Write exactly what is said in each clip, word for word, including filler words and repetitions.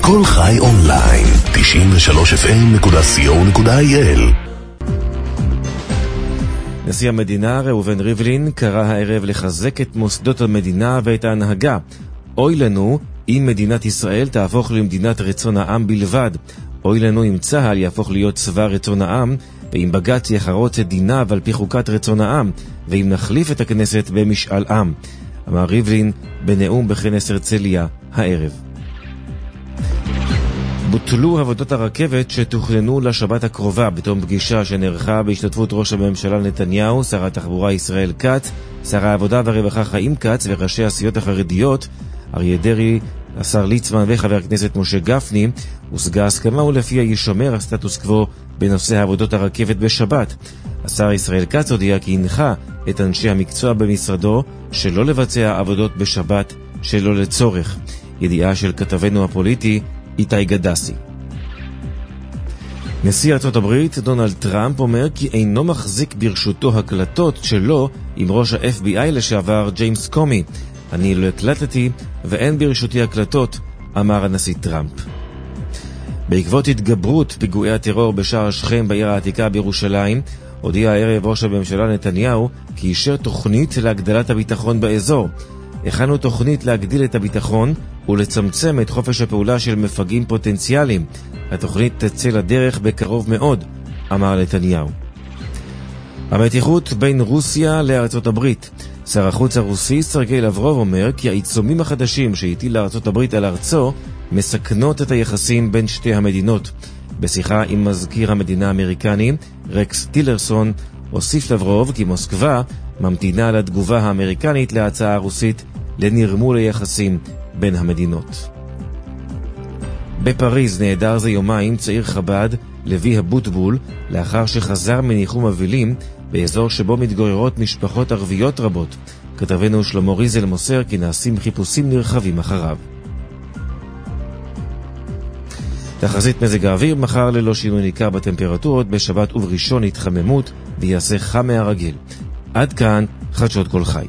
כל חי אונליין, תשעים ושלוש אף אם נקודה סי או נקודה איי אל. נשיא המדינה ראובן ריבלין קרא הערב לחזק את מוסדות המדינה ואת ההנהגה. אוי לנו אם מדינת ישראל תהפוך למדינת רצון העם בלבד. אוי לנו אם צה"ל יהפוך להיות צבא רצון העם, ואם בג"ץ יחרוץ את דיניו על פי חוקת רצון העם, ואם נחליף את הכנסת במשאל עם, אמר ריבלין בנאום בכנס הרצליה הערב. בוטלו עבודות הרכבת שתוכננו לשבת הקרובה בתום פגישה שנערכה בהשתתפות ראש הממשלה נתניהו, שר התחבורה ישראל כץ, שר העבודה והרווחה חיים כץ וראשי הסיעות החרדיות אריה דרעי, השר ליצמן וחבר הכנסת משה גפני. הושגה הסכמה ולפיה יישמר הסטטוס קוו בנושא עבודות הרכבת בשבת. השר ישראל כץ הודיע כי הנחה את אנשי המקצוע במשרדו שלא לבצע עבודות בשבת שלא לצורך. ידיעה של כתבנו הפוליטי איתי גדסי. נשיא ארצות הברית דונלד טראמפ אומר כי אינו מחזיק ברשותו הקלטות שלו עם ראש ה-אף בי איי לשעבר ג'יימס קומי. אני לא הקלטתי ואין ברשותי הקלטות, אמר הנשיא טראמפ. בעקבות התגברות פיגועי הטרור בשער שכם בעיר העתיקה בירושלים, הודיע הערב ראש הממשלה נתניהו כי אישר תוכנית להגדלת הביטחון באזור. הכנו תוכנית להגדיל את הביטחון ולצמצם את חופש הפעולה של מפגעים פוטנציאליים. התוכנית תצא לדרך בקרוב מאוד, אמר נתניהו. המתיחות בין רוסיה לארצות הברית. שר החוץ הרוסי סרגי לברוב אומר כי העיצומים החדשים שהטיל לארצות הברית על ארצו מסכנות את היחסים בין שתי המדינות. בשיחה עם מזכיר המדינה האמריקני רקס טילרסון הוסיף לברוב כי מוסקבה ממתינה לתגובה האמריקנית להצעה הרוסית לנרמול היחסים בין המדינות. בפריז נעדר זה יומיים צעיר חב"ד לוי הבוטבול לאחר שחזר מניחום אבלים באזור שבו מתגוררות משפחות ערביות רבות. כתבנו שלמה ריזל מוסר כי נעשים חיפושים נרחבים אחריו. תחזית מזג האוויר, מחר ללא שינוי ניכר בטמפרטורות, בשבת ובראשון התחממות ויעשה חם מהרגיל. עד כאן חדשות כל חי.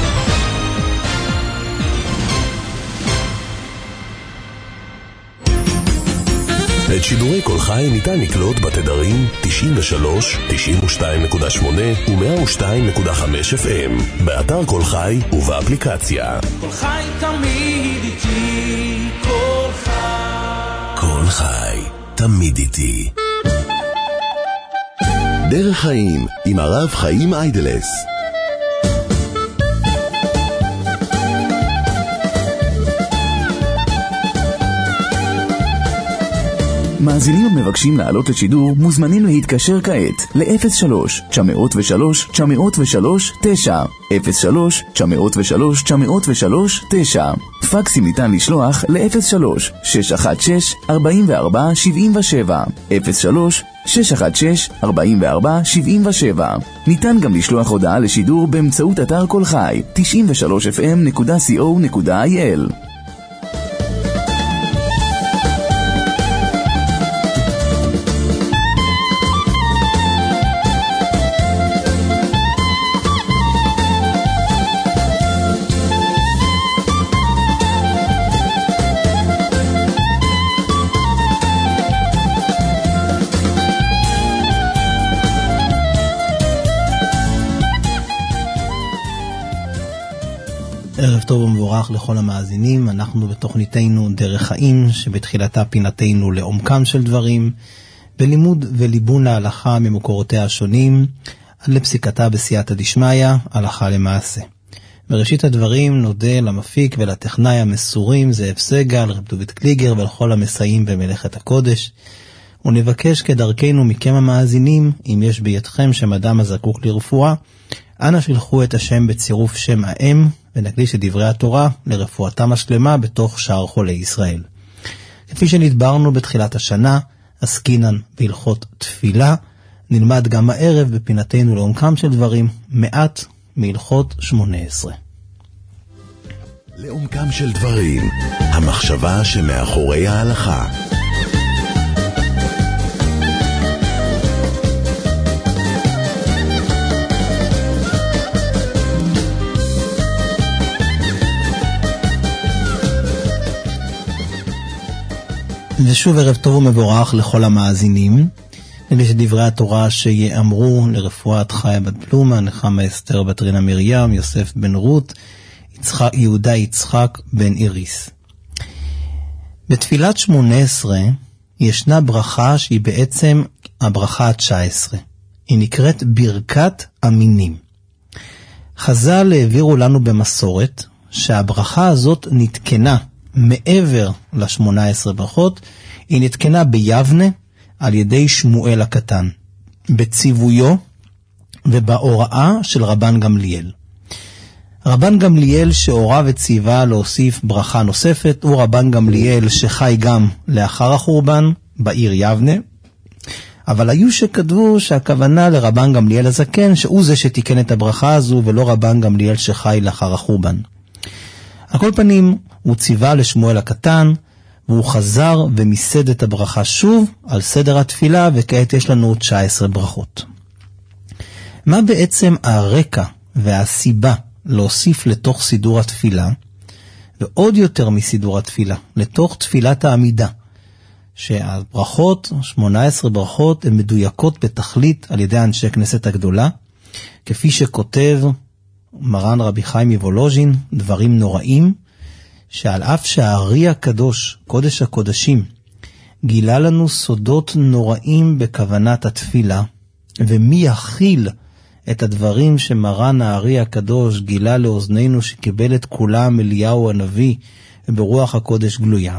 את שידורי כל חי ניתן לקלוט בתדרים תשעים ושלוש, תשעים ושתיים נקודה שמונה ו-מאה ושתיים נקודה חמש אף אם, באתר כל חי ובאפליקציה. כל חי תמיד איתי, כל חי. כל חי תמיד איתי. דרך חיים עם הרב חיים איידלס. מאזינים המבקשים לעלות לשידור מוזמנים להתקשר כעת ל-אפס שלוש תשע אפס שלוש תשע אפס שלוש תשע אפס שלוש תשע אפס שלוש תשע אפס שלוש תשע. פקסים ניתן לשלוח ל-אפס שלוש שש אחת שש ארבע ארבע שבע שבע אפס שלוש שש אחת שש ארבע ארבע שבע שבע. ניתן גם לשלוח הודעה לשידור באמצעות אתר כל חי תשעים ושלוש אף אם נקודה סי או נקודה איי אל. ערב טוב ומבורך לכל המאזינים. אנחנו בתוכניתנו דרך חיים, שבתחילתה פינתנו לעומקם של דברים, בלימוד וליבון להלכה ממקורותיה השונים, עד לפסיקתה בסייעתא דשמיא, הלכה למעשה. בראשית הדברים נודה למפיק ולטכנאי המסורים זאב סגל, רב דוד קליגר ולכל המסייעים במלאכת הקודש. ונבקש כדרכנו מכם המאזינים, אם יש בידכם שם אדם הזקוק לרפואה, אנא שלחו את השם בצירוף שם האם, ונקדיש את דברי התורה לרפואתם השלמה בתוך שאר חולי ישראל. כפי שנדברנו בתחילת השנה, עסקינן בהלכות תפילה, נלמד גם הערב בפינתנו לעומקם של דברים מעט מהלכות שמונה עשרה. לעומקם של דברים, המחשבה שמאחורי ההלכה. ושוב ערב טוב ומבורך לכל המאזינים. נגיד שדברי התורה שיאמרו לרפואת חיה בת פלומה, נחמה אסתר בת רינה מרים, יוסף בן רות, יצחק, יהודה יצחק בן איריס. בתפילת שמונה עשרה ישנה ברכה שהיא בעצם הברכה ה-תשע עשרה. היא נקראת ברכת המינים. חז"ל העבירו לנו במסורת שהברכה הזאת נתקנה מעבר ל-שמונה עשרה ברכות, היא נתקנה ביבנה על ידי שמואל הקטן, בציוויו ובהוראה של רבן גמליאל. רבן גמליאל שהורה וציווה להוסיף ברכה נוספת, הוא רבן גמליאל שחי גם לאחר החורבן בעיר יבנה, אבל היו שכתבו שהכוונה לרבן גמליאל הזקן, שהוא זה שתיקן את הברכה הזו ולא רבן גמליאל שחי לאחר החורבן. על כל פנים הוא ציווה לשמואל הקטן, והוא חזר ומיסד את הברכה שוב על סדר התפילה, וכעת יש לנו תשע עשרה ברכות. מה בעצם הרקע והסיבה להוסיף לתוך סידור התפילה, ועוד יותר מסידור התפילה, לתוך תפילת העמידה, שהברכות, שמונה עשרה ברכות, הן מדויקות בתכלית על ידי אנשי כנסת הגדולה, כפי שכותב מרן רבי חיים מוולוז'ין, דברים נוראים, שעל אף שהארי הקדוש, קודש הקודשים, גילה לנו סודות נוראים בכוונת התפילה, ומי יכיל את הדברים שמרן הארי הקדוש גילה לאוזנינו שקיבל את כולם אליהו הנביא וברוח הקודש גלויה,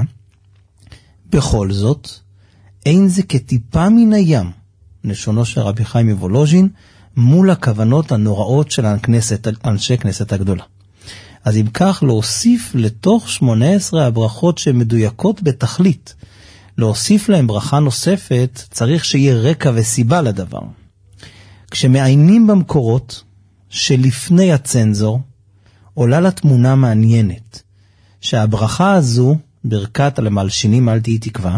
בכל זאת, אין זה כטיפה מן הים, לשונו של רבי חיים מוולוז'ין, מול הכוונות הנוראות של הכנסת, אנשי כנסת הגדולה. אז אם כך להוסיף לתוך שמונה עשרה הברכות שמדויקות בתכלית, להוסיף להם ברכה נוספת, צריך שיהיה רקע וסיבה לדבר. כשמעיינים במקורות שלפני הצנזור, עולה לתמונה מעניינת, שהברכה הזו, ברכת על המלשינים אל תהי תקווה,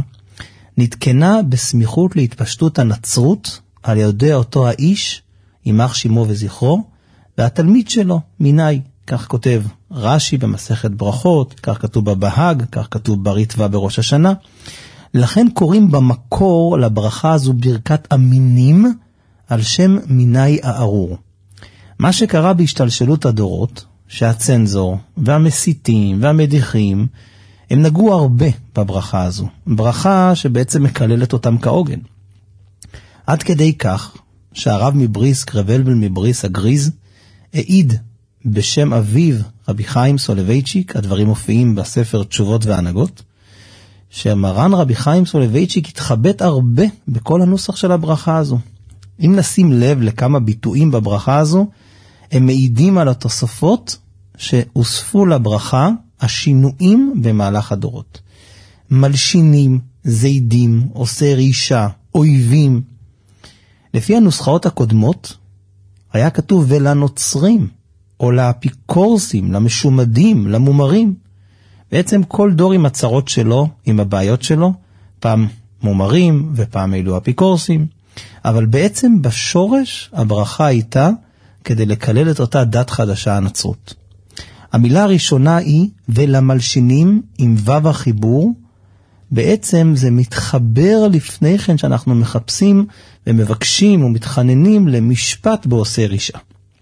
נתקנה בסמיכות להתפשטות הנצרות על ידי אותו האיש, יימח שמו וזכרו, והתלמיד שלו, מיני, כך כותב רש"י במסכת ברכות, כך כתוב בבהג, כך כתוב בריטווה בראש השנה. לכן קוראים במקור לברכה הזו ברכת המינים על שם מיני הארור. מה שקרה בהשתלשלות הדורות, שהצנזור והמסיתים והמדיחים, הם נגעו הרבה בברכה הזו. ברכה שבעצם מקללת אותם כעוגן. עד כדי כך שהרב מבריסק, רב אלבל מבריס הגריז, העיד בשם אביו רבי חיים סולובייצ'יק, הדברים מופיעים בספר תשובות והנהגות, שמרן רבי חיים סולובייצ'יק התחבט הרבה בכל הנוסח של הברכה הזו. אם נשים לב לכמה ביטויים בברכה הזו, הם מעידים על התוספות שהוספו לברכה השינויים במהלך הדורות. מלשינים, זידים, עושה רישה, אויבים. לפי הנוסחאות הקודמות, היה כתוב ולנוצרים, או לאפיקורסים, למשומדים, למומרים. בעצם כל דור עם הצרות שלו, עם הבעיות שלו, פעם מומרים ופעם אלו אפיקורסים. אבל בעצם בשורש הברכה הייתה כדי לקלל את אותה דת חדשה הנצרות. המילה הראשונה היא ולמלשינים עם וו החיבור, בעצם זה מתחבר לפני כן שאנחנו מחפשים ומבקשים ומתחננים למשפט בעושה רישה.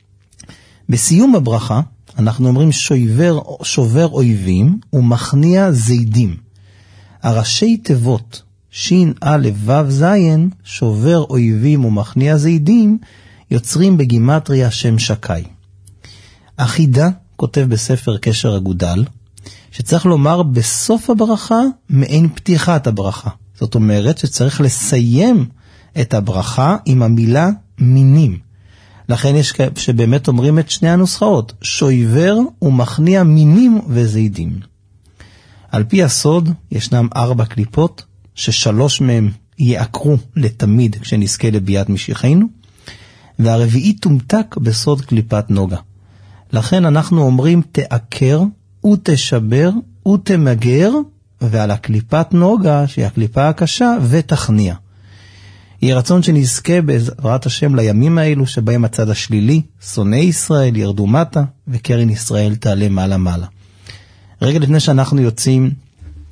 בסיום הברכה אנחנו אומרים שובר, שובר אויבים ומכניע זידים. הראשי תיבות שין א' ו' זין, שובר אויבים ומכניע זידים, יוצרים בגימטריה שם שקי. אחידה כותב בספר קשר אגודל, שצריך לומר בסוף הברכה מעין פתיחת הברכה. זאת אומרת שצריך לסיים את הברכה עם המילה מינים. לכן יש שבאמת אומרים את שני הנוסחאות, שויבר ומכניע מינים וזידים. על פי הסוד ישנם ארבע קליפות, ששלוש מהם יעקרו לתמיד כשנזכה לביאת משיחנו, והרביעי תומתק בסוד קליפת נוגה. לכן אנחנו אומרים תעקר ותשבר ותמגר, ועל הקליפת נוגה, שהיא הקליפה הקשה, ותכניע. יהיה רצון שנזכה בעזרת השם לימים האלו שבהם הצד השלילי, שונאי ישראל ירדו מטה, וקרן ישראל תעלה מעלה מעלה. רגע לפני שאנחנו יוצאים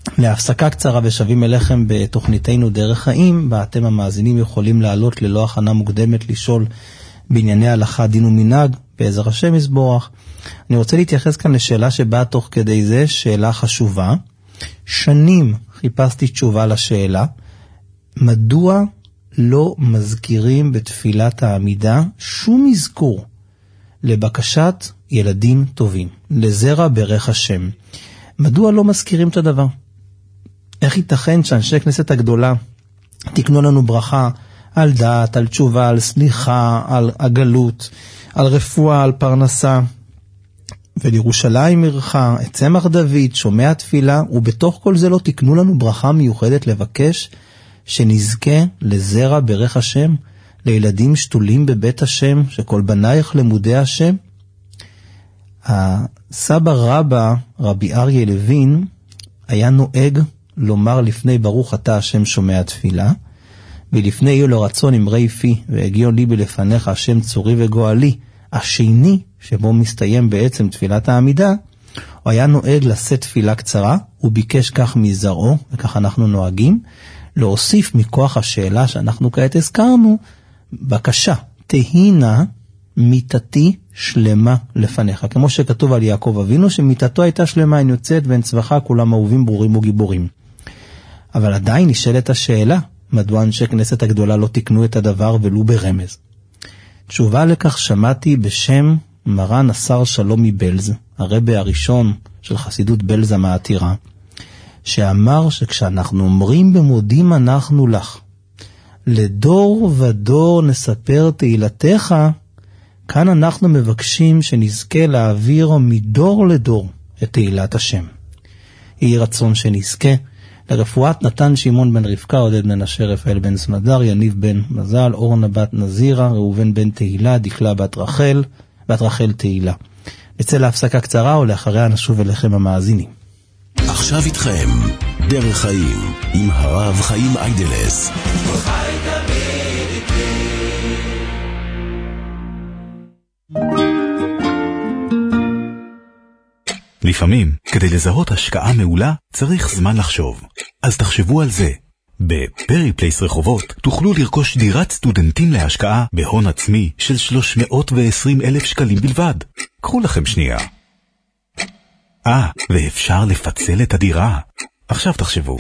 להפסקה קצרה ושבים אליכם בתוכניתנו דרך חיים, בה אתם המאזינים יכולים לעלות ללא הכנה מוקדמת לשאול בענייני הלכה, דין ומנהג, בעזר השם יסבורך. אני רוצה להתייחס כאן לשאלה שבאה תוך כדי זה, שאלה חשובה. שנים חיפשתי תשובה לשאלה, מדוע לא מזכירים בתפילת העמידה שום מזכור לבקשת ילדים טובים, לזרע ברך השם? מדוע לא מזכירים את הדבר? איך ייתכן שאנשי כנסת הגדולה תקנו לנו ברכה על דעת, על תשובה, על סליחה, על הגלות, על רפואה, על פרנסה, ולירושלים עירך, את צמח דוד, שומע תפילה, ובתוך כל זה לא תקנו לנו ברכה מיוחדת לבקש שנזכה לזרע ברך השם, לילדים שתולים בבית השם, שכל בנייך למודי השם? הסבא רבא, רבי אריה לוין, היה נוהג לומר לפני ברוך אתה השם שומע תפילה, ולפני יהיו לו רצון אמרי פי, והגיעו לי בלפניך השם צורי וגואלי, השני שבו מסתיים בעצם תפילת העמידה, הוא היה נוהג לשאת תפילה קצרה, הוא ביקש כך מזרעו, וכך אנחנו נוהגים, להוסיף מכוח השאלה שאנחנו כעת הזכרנו, בקשה, תהינה מיתתי שלמה לפניך, כמו שכתוב על יעקב אבינו, שמיתתו הייתה שלמה, אין יוצאת ואין צווחה, כולם אהובים ברורים וגיבורים. אבל עדיין נשאלת השאלה, מדוע אנשי כנסת הגדולה לא תקנו את הדבר ולו ברמז? תשובה לכך שמעתי בשם מרן השר שלום מבלז, הרבי הראשון של חסידות בלז המעתירה, שאמר שכשאנחנו אומרים במודים אנחנו לך, לדור ודור נספר תהילתך, כאן אנחנו מבקשים שנזכה להעביר מדור לדור את תהילת השם. יהי רצון שנזכה לרפואת נתן שמעון בן רבקה, עודד בן אשר, רפאל בן סמדר, יניב בן מזל, אורנה בת נזירה, ראובן בן תהילה, דקלה בת רחל, בת רחל תהילה. נצא להפסקה קצרה ולאחריה נשוב אליכם המאזינים. עכשיו איתכם דרך חיים עם הרב חיים איידלס. לפעמים, כדי לזהות השקעה מעולה, צריך זמן לחשוב. אז תחשבו על זה. בפרי פלייס רחובות תוכלו לרכוש דירת סטודנטים להשקעה בהון עצמי של שלוש מאות ועשרים אלף שקלים בלבד. קחו לכם שנייה. אה, ואפשר לפצל את הדירה. עכשיו תחשבו.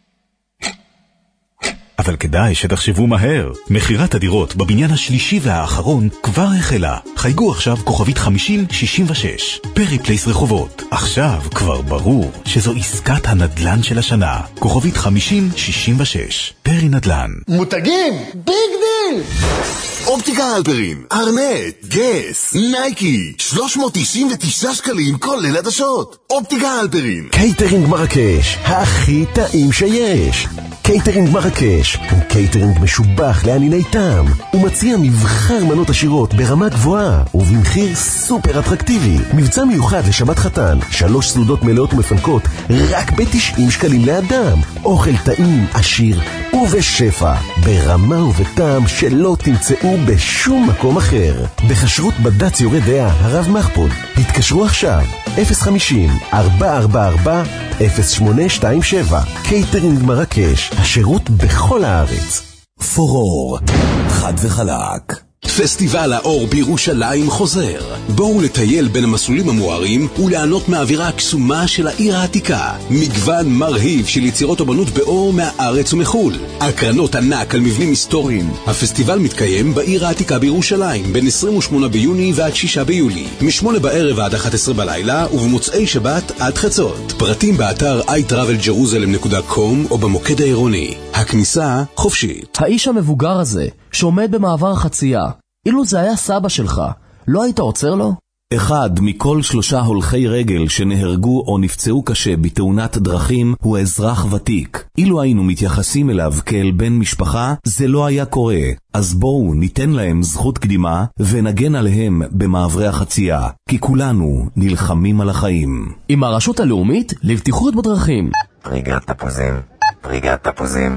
אבל כדאי שתחשבו מהר. מחירת הדירות בבניין השלישי והאחרון כבר החלה. חייגו עכשיו כוכבית חמישים שישים ושש. פרי פלייס רחובות. עכשיו כבר ברור שזו עסקת הנדלן של השנה. כוכבית חמישים שישים ושש. פרי נדלן. מותגים ביג דיל. אופטיקה הלפרין, ארנט, גס, נייקי, שלוש מאות תשעים ותשעה שקלים כולל עדשות. אופטיקה הלפרין. קייטרינג מרקש, הכי טעים שיש. קייטרינג מרקש הוא קייטרינג משובח לענייני טעם. הוא מציע מבחר מנות עשירות ברמה גבוהה ובמחיר סופר אטרקטיבי. מבצע מיוחד לשבת חתן, שלוש סעודות מלאות ומפנקות רק ב-תשעים שקלים לאדם. אוכל טעים, עשיר ובשפע, ברמה ובטעם שלא תמצאו בשום מקום אחר. בחשרות בד"ץ יורה דעה הרב מחפוד. התקשרו עכשיו אפס חמישים ארבע ארבע ארבע אפס שמונה שתיים שבע. קייטרינג מרקש, השירות בכל הארץ. פורור, חד וחלק. פסטיבל האור בירושלים חוזר. בואו לטייל בין המסלולים המוארים וליהנות מהאווירה הקסומה של העיר העתיקה. מגוון מרהיב של יצירות אומנות באור מהארץ ומחול. הקרנות ענק על מבנים היסטוריים. הפסטיבל מתקיים בעיר העתיקה בירושלים בין עשרים ושמונה ביוני ועד שישה ביולי. משמונה בערב עד אחת עשרה בלילה ובמוצאי שבת עד חצות. פרטים באתר איי טראבל ג'רוזלם נקודה קום או במוקד העירוני. הכניסה חופשית. האיש המבוגר הזה שעומד במעבר חצייה, אילו זה היה סבא שלך, לא היית עוצר לו? אחד מכל שלושה הולכי רגל שנהרגו או נפצעו קשה בתאונת דרכים הוא אזרח ותיק. אילו היינו מתייחסים אליו כאל בן משפחה, זה לא היה קורה. אז בואו ניתן להם זכות קדימה ונגן עליהם במעברי החצייה, כי כולנו נלחמים על החיים. עם הרשות הלאומית לבטיחות בדרכים. פריגת תפוזים, פריגת תפוזים,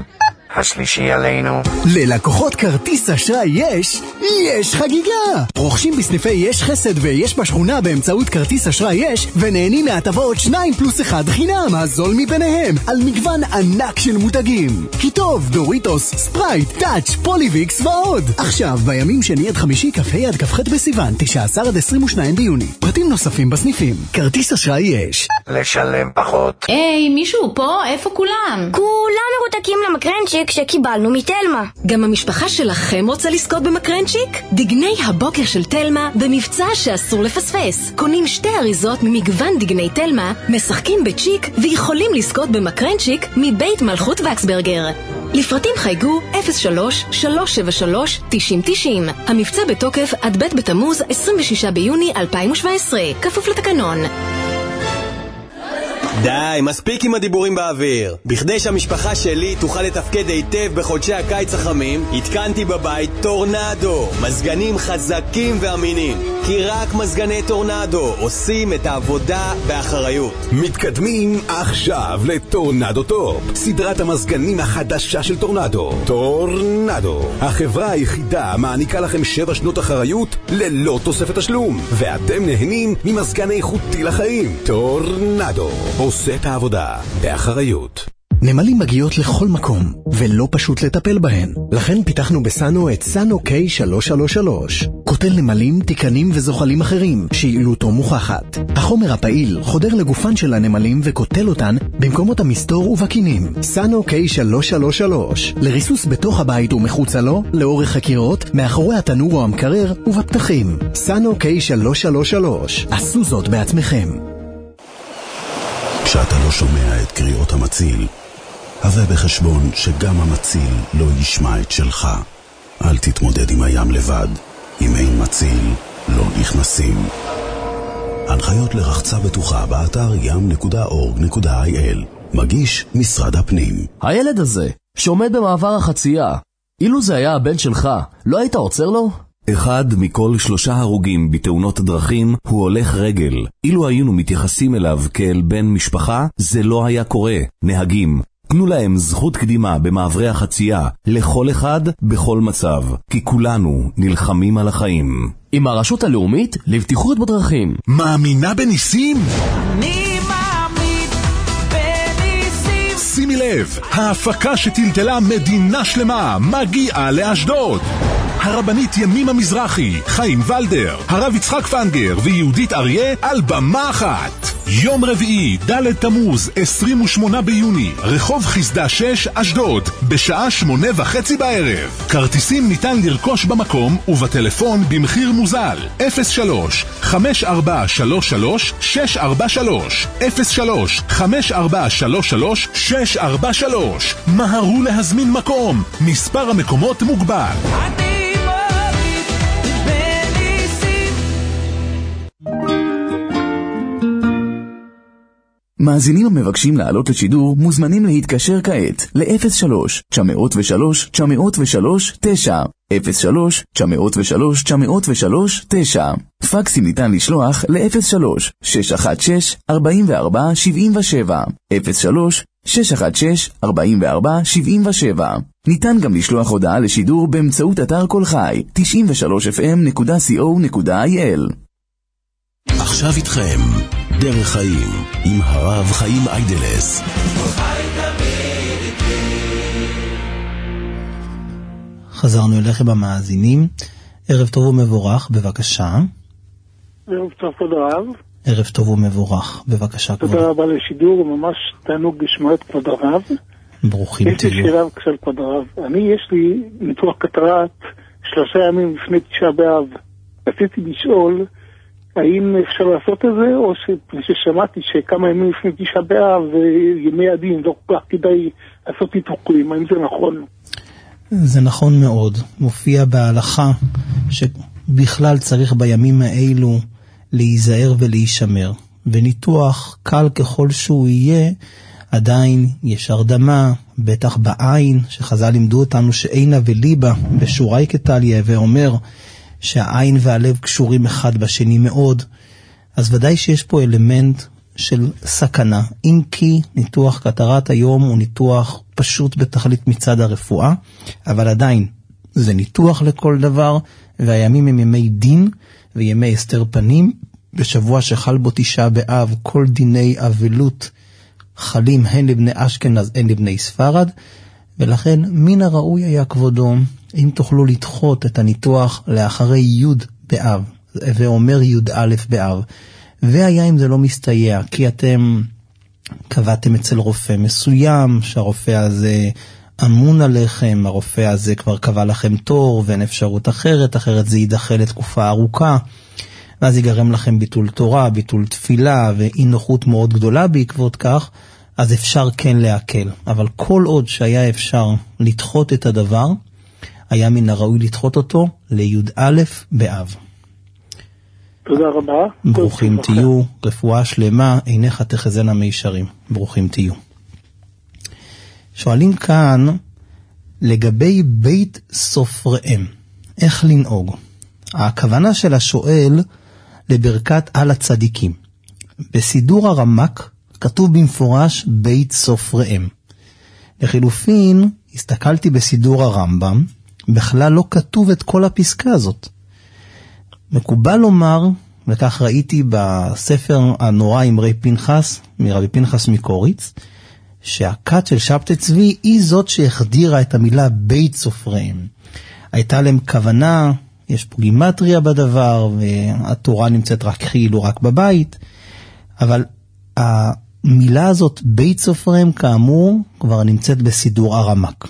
השלישי עלינו. ללקוחות כרטיס אשראי יש, יש חגיגה! רוכשים בסניפי יש חסד ויש בשכונה באמצעות כרטיס אשראי יש, ונהנים מהטבות שניים פלוס אחד חינם, הזול מביניהם, על מגוון ענק של מותגים. כי טוב, דוריטוס, ספרייט, טאץ', פוליביקס ועוד. עכשיו, בימים שני עד חמישי, כ"ה עד כ"ח בסיוון, תשעה עשר עד עשרים ושניים ביוני. פרטים נוספים בסניפים. כרטיס אשראי יש. לשלם פחות. היי, מישהו פה? איפה כולם? כולם מרותקים למקרנצ'יק שקיבלנו מתלמה. גם המשפחה שלכם רוצה לזכות במקרנצ'יק? דגני הבוקר של תלמה במבצע שאסור לפספס. קונים שתי אריזות ממגוון דגני תלמה, משחקים בצ'יק ויכולים לזכות במקרנצ'יק מבית מלכות וקסברגר. לפרטים חייגו אפס שלוש שלוש שבע שלוש תשעים תשעים. המבצע בתוקף עד ב' בתמוז עשרים ושישה ביוני אלפיים שבע עשרה. כפוף לתקנון. די, מספיק עם הדיבורים באוויר. בכדי שהמשפחה שלי תוכל לתפקד היטב בחודשי הקיץ החמים, התקנתי בבית טורנדו, מזגנים חזקים ואמינים. כי רק מזגני טורנדו עושים את העבודה באחריות. מתקדמים עכשיו לטורנדו טופ, סדרת המזגנים החדשה של טורנדו. טורנדו, החברה היחידה מעניקה לכם שבע שנות אחריות ללא תוספת תשלום, ואתם נהנים ממזגן איכותי לחיים. טורנדו עושה את העבודה באחריות. נמלים מגיעות לכל מקום, ולא פשוט לטפל בהן. לכן פיתחנו בסאנו את סאנו קיי שלוש שלוש שלוש. קוטל נמלים, תיקנים וזוחלים אחרים, שיעילותו מוכחת. החומר הפעיל חודר לגופן של הנמלים וקוטל אותן במקומות המסתור ובקינים. סאנו קיי שלוש שלוש שלוש. לריסוס בתוך הבית ומחוצה לו, לאורך הקירות, מאחורי התנור או המקרר ובפתחים. סאנו קיי שלוש שלוש שלוש. עשו זאת בעצמכם. כשאתה לא שומע את קריאות המציל, הווה בחשבון שגם המציל לא ישמע את שלך. אל תתמודד עם הים לבד. אם אין מציל, לא נכנסים. הנחיות לרחצה בטוחה באתר ים נקודה אורג נקודה איי אל. מגיש משרד הפנים. הילד הזה, שעומד במעבר החצייה, אילו זה היה הבן שלך, לא היית עוצר לו? אחד מכל שלושה הרוגים בתאונות הדרכים הוא הולך רגל. אילו היינו מתייחסים אליו כאל בן משפחה, זה לא היה קורה. נהגים, תנו להם זכות קדימה במעברי החצייה, לכל אחד בכל מצב, כי כולנו נלחמים על החיים. עם הרשות הלאומית לבטיחות בדרכים. מאמינה בניסים? אני מאמין בניסים. שימי לב, ההפקה שטלטלה מדינה שלמה מגיעה לאשדוד. הרבנית ימימה מזרחי, חיים ולדר, הרב יצחק פנגר ויהודית אריה על במה אחת. יום רביעי, ד' תמוז, עשרים ושמונה ביוני, רחוב חסדה שש, אשדוד, בשעה שמונה וחצי בערב. כרטיסים ניתן לרכוש במקום ובטלפון במחיר מוזל. אפס שלוש חמש ארבע שלוש שלוש שש ארבע שלוש אפס שלוש חמש ארבע שלוש שלוש שש ארבע שלוש. מהרו להזמין מקום, מספר המקומות מוגבל. מאזינים המבקשים לעלות לשידור מוזמנים להתקשר כעת ל-אפס שלוש תשע אפס שלוש תשע אפס שלוש תשע אפס שלוש תשע אפס שלוש תשע אפס שלוש תשע. פקסים ניתן לשלוח ל-אפס שלוש שש אחת שש ארבע ארבע שבע שבע אפס שלוש שש אחת שש ארבע ארבע שבע שבע. ניתן גם לשלוח הודעה לשידור באמצעות אתר כל חי תשעים ושלוש אף אם נקודה סי או נקודה איי אל. עכשיו איתכם דרך חיים עם הרב חיים איידלס. חזרנו אליכם במאזינים. ערב טוב ומבורך, בבקשה. ערב טוב כבוד הרב. ערב טוב ומבורך, בבקשה כבוד. תודה רבה לשידור, ממש תענוג לשמוע את כבוד הרב. ברוכים תהיו. יש לי שאלה של כבוד הרב. אני, יש לי ניתוח קטרקט שלושה ימים לפני תשעה באב. רציתי לשאול האם אפשר לעשות את זה, או ששמעתי שכמה ימים לפני תשעה באב וימי הדין לא כל כך כדאי לעשות ניתוחים. האם זה נכון? זה נכון מאוד. מופיע בהלכה שבכלל צריך בימים האלו להיזהר ולהישמר. וניתוח קל ככל שהוא יהיה, עדיין יש הרדמה, בטח בעין, שחז"ל לימדו אותנו שאינה וליבה בשורי כתליה, ואומר שהעין והלב קשורים אחד בשני מאוד. אז ודאי שיש פה אלמנט של סכנה. אם כי ניתוח קטרקט היום הוא ניתוח פשוט בתכלית מצד הרפואה, אבל עדיין זה ניתוח לכל דבר, והימים הם ימי דין וימי הסתר פנים, בשבוע שחל בו תשעה באב, כל דיני אבלות חלים הן לבני אשכנז הן לבני ספרד, ולכן מן הראוי היה כבודו, אם תוכלו לדחות את הניתוח לאחרי י' באב, ואומר י' א' באב, והיה אם זה לא מסתייע, כי אתם קבעתם אצל רופא מסוים, שהרופא הזה אמון עליכם, הרופא הזה כבר קבע לכם תור, ואין אפשרות אחרת, אחרת זה יידחה לתקופה ארוכה, ואז ייגרם לכם ביטול תורה, ביטול תפילה, ואי נוחות מאוד גדולה בעקבות כך, אז אפשר כן להקל. אבל כל עוד שהיה אפשר לדחות את הדבר, היה מן הראוי לדחות אותו לי"א באב. תודה רבה. ברוכים תהיו, רפואה שלמה, עיניך תחזינה מישרים. ברוכים תהיו. שואלים כאן לגבי בית סופריהם, איך לנהוג? הכוונה של השואל לברכת על הצדיקים. בסידור הרמק כתוב במפורש בית סופריהם. לחילופין, הסתכלתי בסידור הרמב"ם, בכלל לא כתוב את כל הפסקה הזאת. מקובל לומר, וכך ראיתי בספר הנורא אמרי פנחס, מרבי פנחס מקוריץ, שהכת של שבתאי צבי היא זאת שהחדירה את המילה בית סופריהם. הייתה להם כוונה, יש פה גימטריה בדבר, והתורה נמצאת רק כאילו רק בבית, אבל המילה הזאת בית סופריהם כאמור כבר נמצאת בסידור הרמק.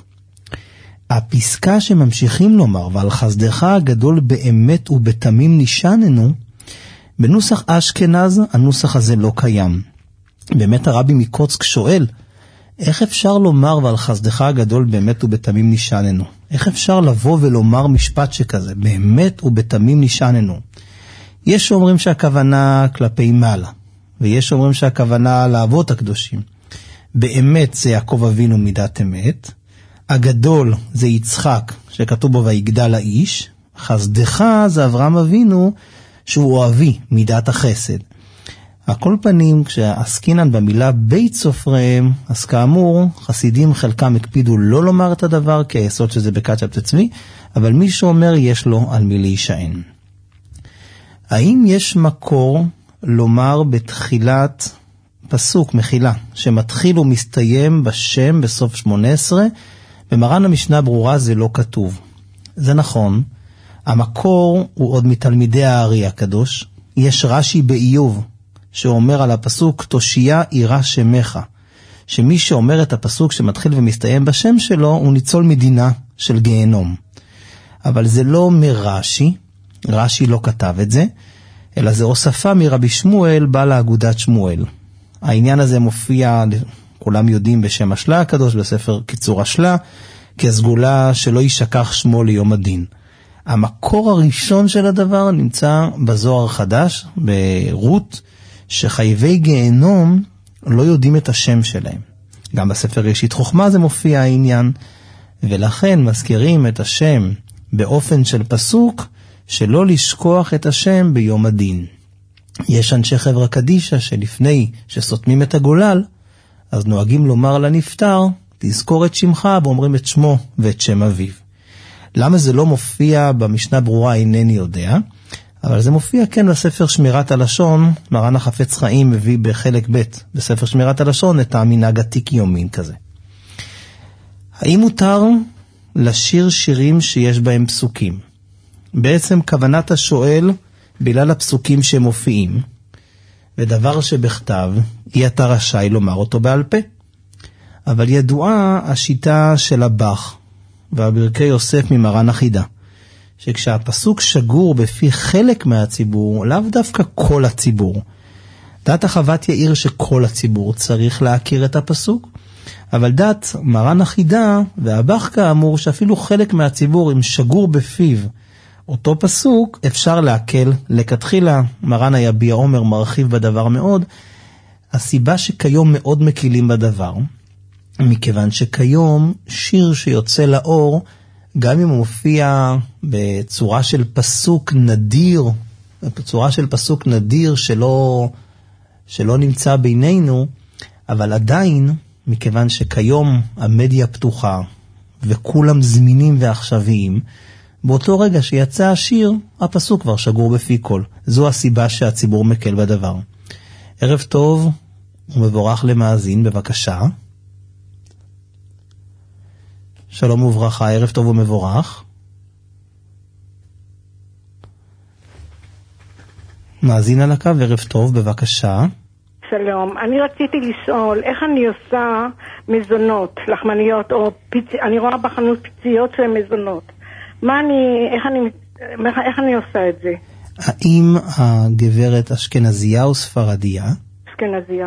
הפסקה שממשיכים לומר, ועל חסדך הגדול באמת ובתמים נשעננו, בנוסח אשכנז הנוסח הזה לא קיים. באמת הרבי מקוצק שואל, איך אפשר לומר ועל חסדך הגדול באמת ובתמים נשעננו? איך אפשר לבוא ולומר משפט שכזה, באמת ובתמים נשעננו? יש שאומרים שהכוונה כלפי מעלה, ויש שאומרים שהכוונה לאבות הקדושים. באמת זה יעקב אבינו מידת אמת, הגדול זה יצחק שכתוב בו ויגדל האיש, חסדך זה אברהם אבינו שהוא אוהבי מידת החסד. הכל פנים כשעסקינן במילה בית סופריהם, אז כאמור חסידים חלקם הקפידו לא לומר את הדבר כי היסוד שזה בכת שבתאי צבי, אבל מי שאומר יש לו על מי להישען. האם יש מקור לומר בתחילת פסוק מחילה שמתחיל ומסתיים בשם בסוף שמונה עשרה? במרן המשנה ברורה זה לא כתוב. זה נכון, המקור הוא עוד מתלמידי הארי הקדוש. יש רש"י באיוב שאומר על הפסוק תושייה עירה שמך, שמי שאומר את הפסוק שמתחיל ומסתיים בשם שלו הוא ניצול מדינה של גיהנום. אבל זה לא מרש"י, רש"י לא כתב את זה, אלא זה הוספה מרבי שמואל בעל האגודת שמואל. העניין הזה מופיע, כולם יודעים, בשם השלה הקדוש, בספר קיצור השלה, כסגולה שלא ישכח שמו ליום הדין. המקור הראשון של הדבר נמצא בזוהר החדש, ברות, שחייבי גיהנום לא יודעים את השם שלהם. גם בספר ראשית חוכמה זה מופיע העניין, ולכן מזכירים את השם באופן של פסוק, שלא לשכוח את השם ביום הדין. יש אנשי חברה קדישה שלפני שסותמים את הגולל, אז נוהגים לומר לנפטר, תזכור את שמך, ואומרים את שמו ואת שם אביו. למה זה לא מופיע במשנה ברורה אינני יודע, אבל זה מופיע כן בספר שמירת הלשון, מרן החפץ חיים מביא בחלק ב' בספר שמירת הלשון את המנהג עתיק יומין כזה. האם מותר לשיר שירים שיש בהם פסוקים? בעצם כוונת השואל בגלל הפסוקים שמופיעים, ודבר שבכתב, אי אתה רשאי לומר אותו בעל פה. אבל ידועה השיטה של הבח והברכי יוסף ממרן החידה, שכשהפסוק שגור בפי חלק מהציבור, לאו דווקא כל הציבור. דעת החוות יאיר שכל הציבור צריך להכיר את הפסוק, אבל דעת מרן החידה והבח כאמור שאפילו חלק מהציבור אם שגור בפיו אותו פסוק, אפשר להקל. לכתחילה מרן היביע עומר מרחיב בדבר מאוד. הסיבה שכיום מאוד מקילים בדבר, מכיוון שכיום שיר שיוצא לאור, גם אם הוא מופיע בצורה של פסוק נדיר, בצורה של פסוק נדיר שלא, שלא נמצא בינינו, אבל עדיין מכיוון שכיום המדיה פתוחה וכולם זמינים ועכשוויים, באותו רגע שיצא השיר, הפסוק כבר שגור בפי כל. זו הסיבה שהציבור מקל בדבר. ערב טוב ומבורך למאזין, בבקשה. שלום וברכה, ערב טוב ומבורך. מאזין על הקו, ערב טוב, בבקשה. שלום, אני רציתי לשאול איך אני עושה מזונות, לחמניות, או פיצ... אני רואה בחנות פיציות שהן מזונות. מה אני, איך אני, איך אני עושה את זה? האם הגברת אשכנזייה או ספרדיה? אשכנזייה.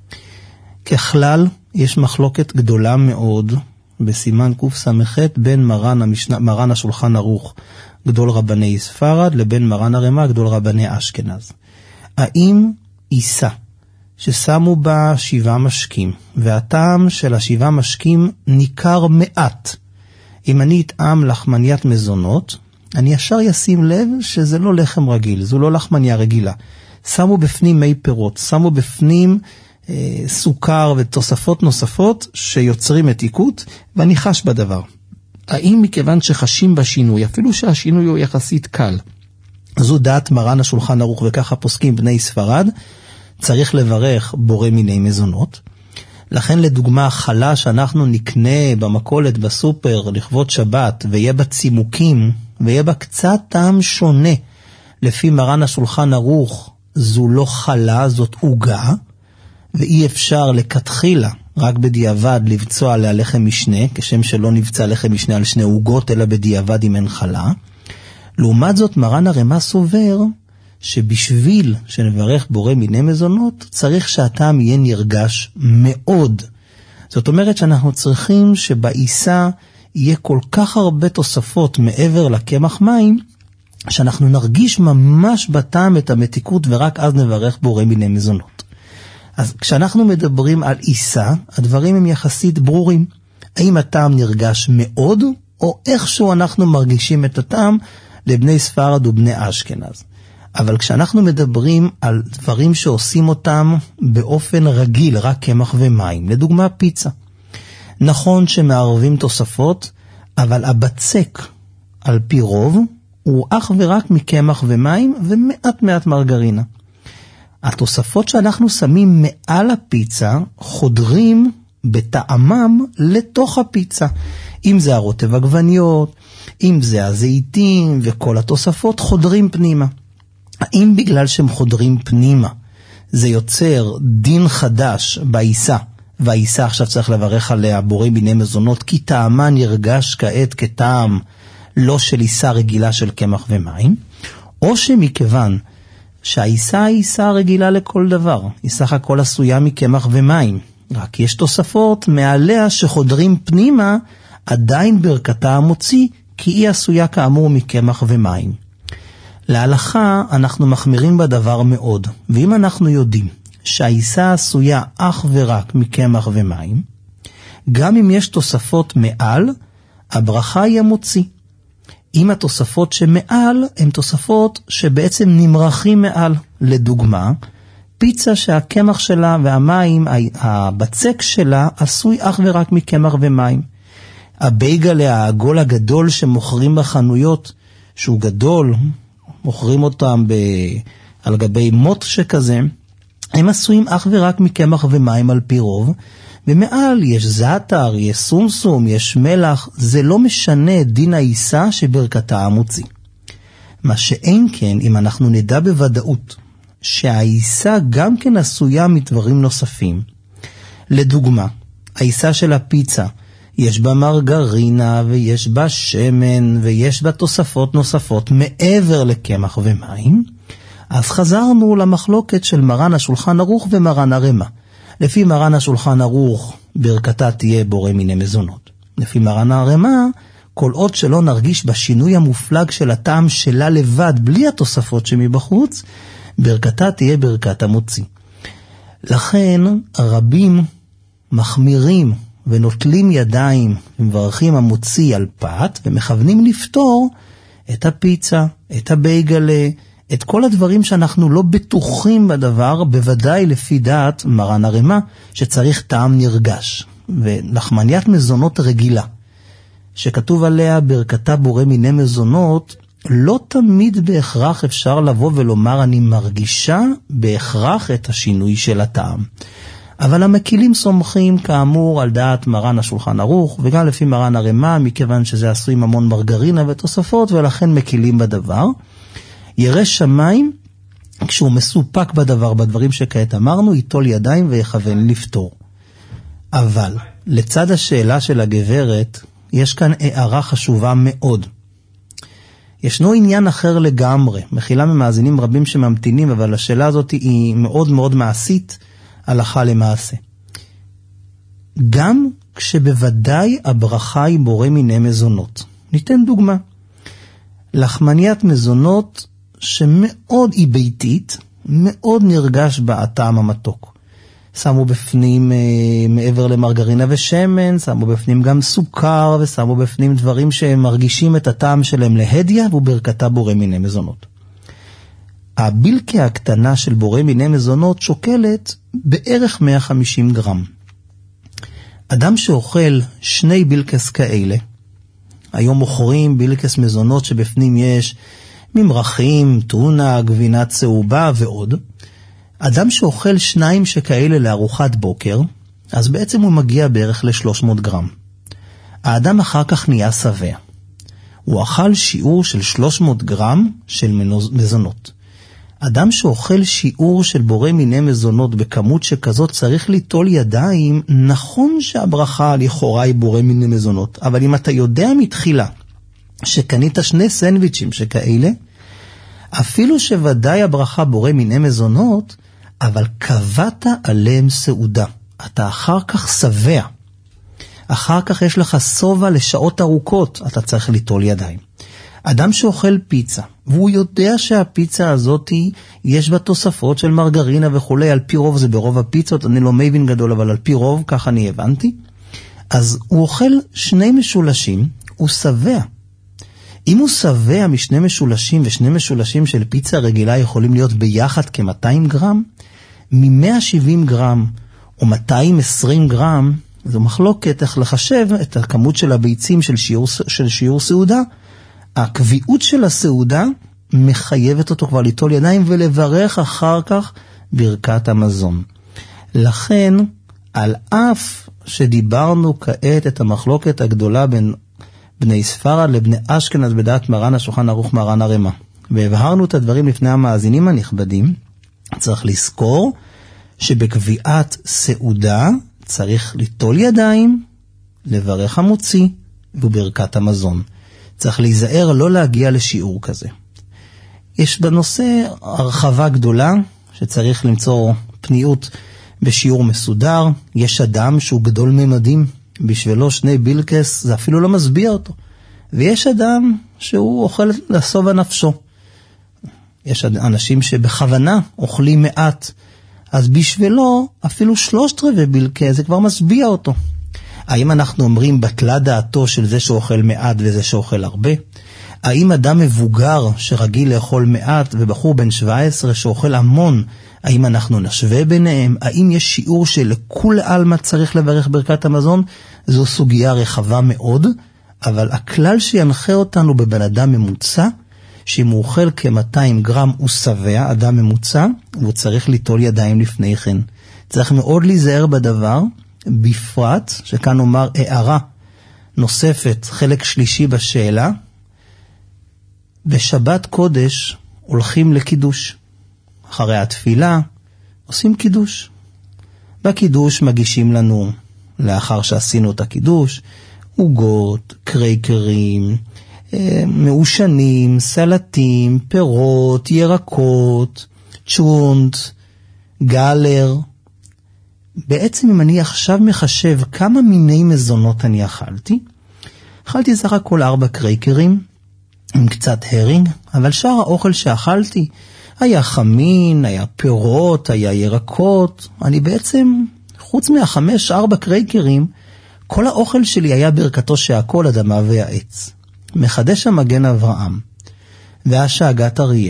ככלל, יש מחלוקת גדולה מאוד בסימן קס"ח בין מרן, המשנה, מרן השולחן ערוך גדול רבני ספרד לבין מרן הרמ"א גדול רבני אשכנז. האם עיסה ששמו בה שבעה משקים והטעם של השבעה משקים ניכר מעט, אם אני אטעם לחמניית מזונות, אני ישר ישים לב שזה לא לחם רגיל, זו לא לחמניה רגילה. שמו בפנים מי פירות, שמו בפנים אה, סוכר ותוספות נוספות שיוצרים מתיקות, ואני חש בדבר. האם מכיוון שחשים בשינוי, אפילו שהשינוי הוא יחסית קל, זו דעת מרן השולחן ערוך וככה פוסקים בני ספרד, צריך לברך בורא מיני מזונות. לכן לדוגמה חלה שאנחנו נקנה במכולת בסופר לכבוד שבת ויהיה בה צימוקים ויהיה בה קצת טעם שונה, לפי מרן השולחן ערוך זו לא חלה, זאת עוגה, ואי אפשר לכתחילה רק בדיעבד לבצוע עליה לחם משנה, כשם שלא נבצע לחם משנה על שני עוגות אלא בדיעבד אם אין חלה. לעומת זאת מרן הרמ"א סובר שבשביל שנברך בורא מיני מזונות, צריך שהטעם יהיה נרגש מאוד. זאת אומרת שאנחנו צריכים שבעיסה יהיה כל כך הרבה תוספות מעבר לקמח מים, שאנחנו נרגיש ממש בטעם את המתיקות, ורק אז נברך בורא מיני מזונות. אז כשאנחנו מדברים על עיסה, הדברים הם יחסית ברורים. האם הטעם נרגש מאוד, או איכשהו אנחנו מרגישים את הטעם לבני ספרד ובני אשכנז. אבל כשאנחנו מדברים על דברים שעושים אותם באופן רגיל, רק קמח ומים, לדוגמה פיצה. נכון שמערבים תוספות, אבל הבצק על פי רוב הוא אך ורק מקמח ומים ומעט מעט מרגרינה. התוספות שאנחנו שמים מעל הפיצה חודרים בטעמם לתוך הפיצה. אם זה הרוטב עגבניות, אם זה הזיתים וכל התוספות חודרים פנימה. האם בגלל שהם חודרים פנימה זה יוצר דין חדש בעיסה, והעיסה עכשיו צריך לברך עליה בורא מיני מזונות, כי טעמה נרגש כעת כטעם לא של עיסה רגילה של קמח ומים, או שמכיוון שהעיסה היא עיסה רגילה לכל דבר, היא סך הכל עשויה מקמח ומים, רק יש תוספות מעליה שחודרים פנימה, עדיין ברכתה המוציא, כי היא עשויה כאמור מקמח ומים. להלכה אנחנו מחמירים בדבר מאוד, ואם אנחנו יודעים שהעיסה עשויה אך ורק מקמח ומים, גם אם יש תוספות מעל, הברכה היא המוציא. אם התוספות שמעל הן תוספות שבעצם נמרחים מעל, לדוגמה, פיצה שהקמח שלה והמים, הבצק שלה עשוי אך ורק מקמח ומים. הבייגלה, העגול הגדול שמוכרים בחנויות, שהוא גדול, מוכרים אותם ב... על גבי מוט שכזה, הם עשויים אך ורק מקמח ומים על פי רוב, ומעל יש זעתר, יש סומסום, יש מלח, זה לא משנה דין העיסה שברכתה המוציא. מה שאין כן, אם אנחנו נדע בוודאות שהעיסה גם כן עשויה מדברים נוספים. לדוגמה, העיסה של הפיצה, יש בה מרגרינה ויש בה שמן ויש בה תוספות נוספות מעבר לקמח ומים, אז חזרנו למחלוקת של מרן השולחן ערוך ומרן הרמ"א. לפי מרן השולחן ערוך ברכתה תהיה בורא מיני מזונות. לפי מרן הרמ"א, כל עוד שלא נרגיש בשינוי המופלג של הטעם שלה לבד בלי התוספות שמבחוץ, ברכתה תהיה ברכת המוציא. לכן רבים מחמירים ונוטלים ידיים ומברכים המוציא על פת, ומכוונים לפתור את הפיצה, את הבייגלה, את כל הדברים שאנחנו לא בטוחים בדבר, בוודאי לפי דעת מרן הרמה, שצריך טעם נרגש. ולחמניית מזונות רגילה, שכתוב עליה ברכתה בורא מיני מזונות, לא תמיד בהכרח אפשר לבוא ולומר אני מרגישה בהכרח את השינוי של הטעם. אבל המקילים סומכים כאמור על דעת מרן השולחן ערוך, וגם לפי מרן הרמה, מכיוון שזה עשוי המון מרגרינה ותוספות, ולכן מקילים בדבר. ירא שמיים, כשהוא מסופק בדבר, בדברים שכעת אמרנו, ייטול ידיים ויכוון לפתור. אבל לצד השאלה של הגברת, יש כאן הערה חשובה מאוד. ישנו עניין אחר לגמרי, מחילה ממאזינים רבים שממתינים, אבל השאלה הזאת היא מאוד מאוד מעשית, הלכה למעשה. גם כשבוודאי הברכה היא בורא מיני מזונות. ניתן דוגמה. לחמניית מזונות שמאוד היא ביתית, מאוד נרגש בה הטעם המתוק. שמו בפנים אה, מעבר למרגרינה ושמן, שמו בפנים גם סוכר, ושמו בפנים דברים שהם מרגישים את הטעם שלהם להדיה, וברכתה בורא מיני מזונות. הבילקה הקטנה של בורא מיני מזונות שוקלת בערך מאה וחמישים גרם. אדם שאוכל שני בילקס כאלה, היום מוכרים בילקס מזונות שבפנים יש ממרחים, טונה, גבינה צהובה ועוד. אדם שאוכל שניים שכאלה לארוחת בוקר, אז בעצם הוא מגיע בערך ל-שלוש מאות גרם. האדם אחר כך נהיה שבע. הוא אכל שיעור של שלוש מאות גרם של מזונות. אדם שאוכל שיעור של בורא מיני מזונות בכמות שכזאת צריך ליטול ידיים, נכון שהברכה לכאורה היא בורא מיני מזונות, אבל אם אתה יודע מתחילה שקנית שני סנדוויצ'ים שכאלה, אפילו שוודאי הברכה בורא מיני מזונות, אבל קבעת עליהם סעודה. אתה אחר כך שבע. אחר כך יש לך סובה לשעות ארוכות, אתה צריך ליטול ידיים. אדם שאוכל פיצה, והוא יודע שהפיצה הזאת יש בה תוספות של מרגרינה וכו', על פי רוב זה ברוב הפיצות, אני לא מבין גדול, אבל על פי רוב, כך אני הבנתי. אז הוא אוכל שני משולשים, הוא שבע. אם הוא שבע משני משולשים, ושני משולשים של פיצה רגילה יכולים להיות ביחד כ-מאתיים גרם, מ-מאה ושבעים גרם או מאתיים ועשרים גרם, זו מחלוקת איך לחשב את הכמות של הביצים של שיעור, של שיעור סעודה. הקביעות של הסעודה מחייבת אותו כבר ליטול ידיים ולברך אחר כך ברכת המזון. לכן, על אף שדיברנו כעת את המחלוקת הגדולה בין בני ספרד לבני אשכנז בדעת מרן השולחן ערוך מרן הרמה, והבהרנו את הדברים לפני המאזינים הנכבדים, צריך לזכור שבקביעת סעודה צריך ליטול ידיים, לברך המוציא וברכת המזון. צריך להיזהר לא להגיע לשיעור כזה. יש בנושא הרחבה גדולה שצריך למצוא פניות בשיעור מסודר. יש אדם שהוא גדול ממדים, בשבילו שני בילקס זה אפילו לא מסביע אותו. ויש אדם שהוא אוכל לסוב הנפשו. יש אנשים שבכוונה אוכלים מעט, אז בשבילו אפילו שלושת רבעי בילקה זה כבר מסביע אותו. האם אנחנו אומרים בטלה דעתו של זה שאוכל מעט וזה שאוכל הרבה? האם אדם מבוגר שרגיל לאכול מעט ובחור בן שבע עשרה שאוכל המון, האם אנחנו נשווה ביניהם? האם יש שיעור שלכול אלמה צריך לברך ברכת המזון? זו סוגיה רחבה מאוד, אבל הכלל שינחה אותנו בבן אדם ממוצע, שאם הוא אוכל כ-מאתיים גרם הוא שבע, אדם ממוצע, והוא צריך ליטול ידיים לפני כן. צריך מאוד להיזהר בדבר, בפרט, שכאן אומר הערה נוספת, חלק שלישי בשאלה, בשבת קודש הולכים לקידוש. אחרי התפילה עושים קידוש. בקידוש מגישים לנו, לאחר שעשינו את הקידוש, עוגות, קרייקרים, מעושנים, סלטים, פירות, ירקות, צ'ונט, גלר. בעצם אם אני עכשיו מחשב כמה מיני מזונות אני אכלתי, אכלתי סך הכל ארבע קרייקרים עם קצת הרינג, אבל שאר האוכל שאכלתי היה חמין, היה פירות, היה ירקות. אני בעצם, חוץ מהחמש, ארבע קרייקרים, כל האוכל שלי היה ברכתו שהכל אדמה והעץ. מחדש המגן אברהם, והשאגת אריה,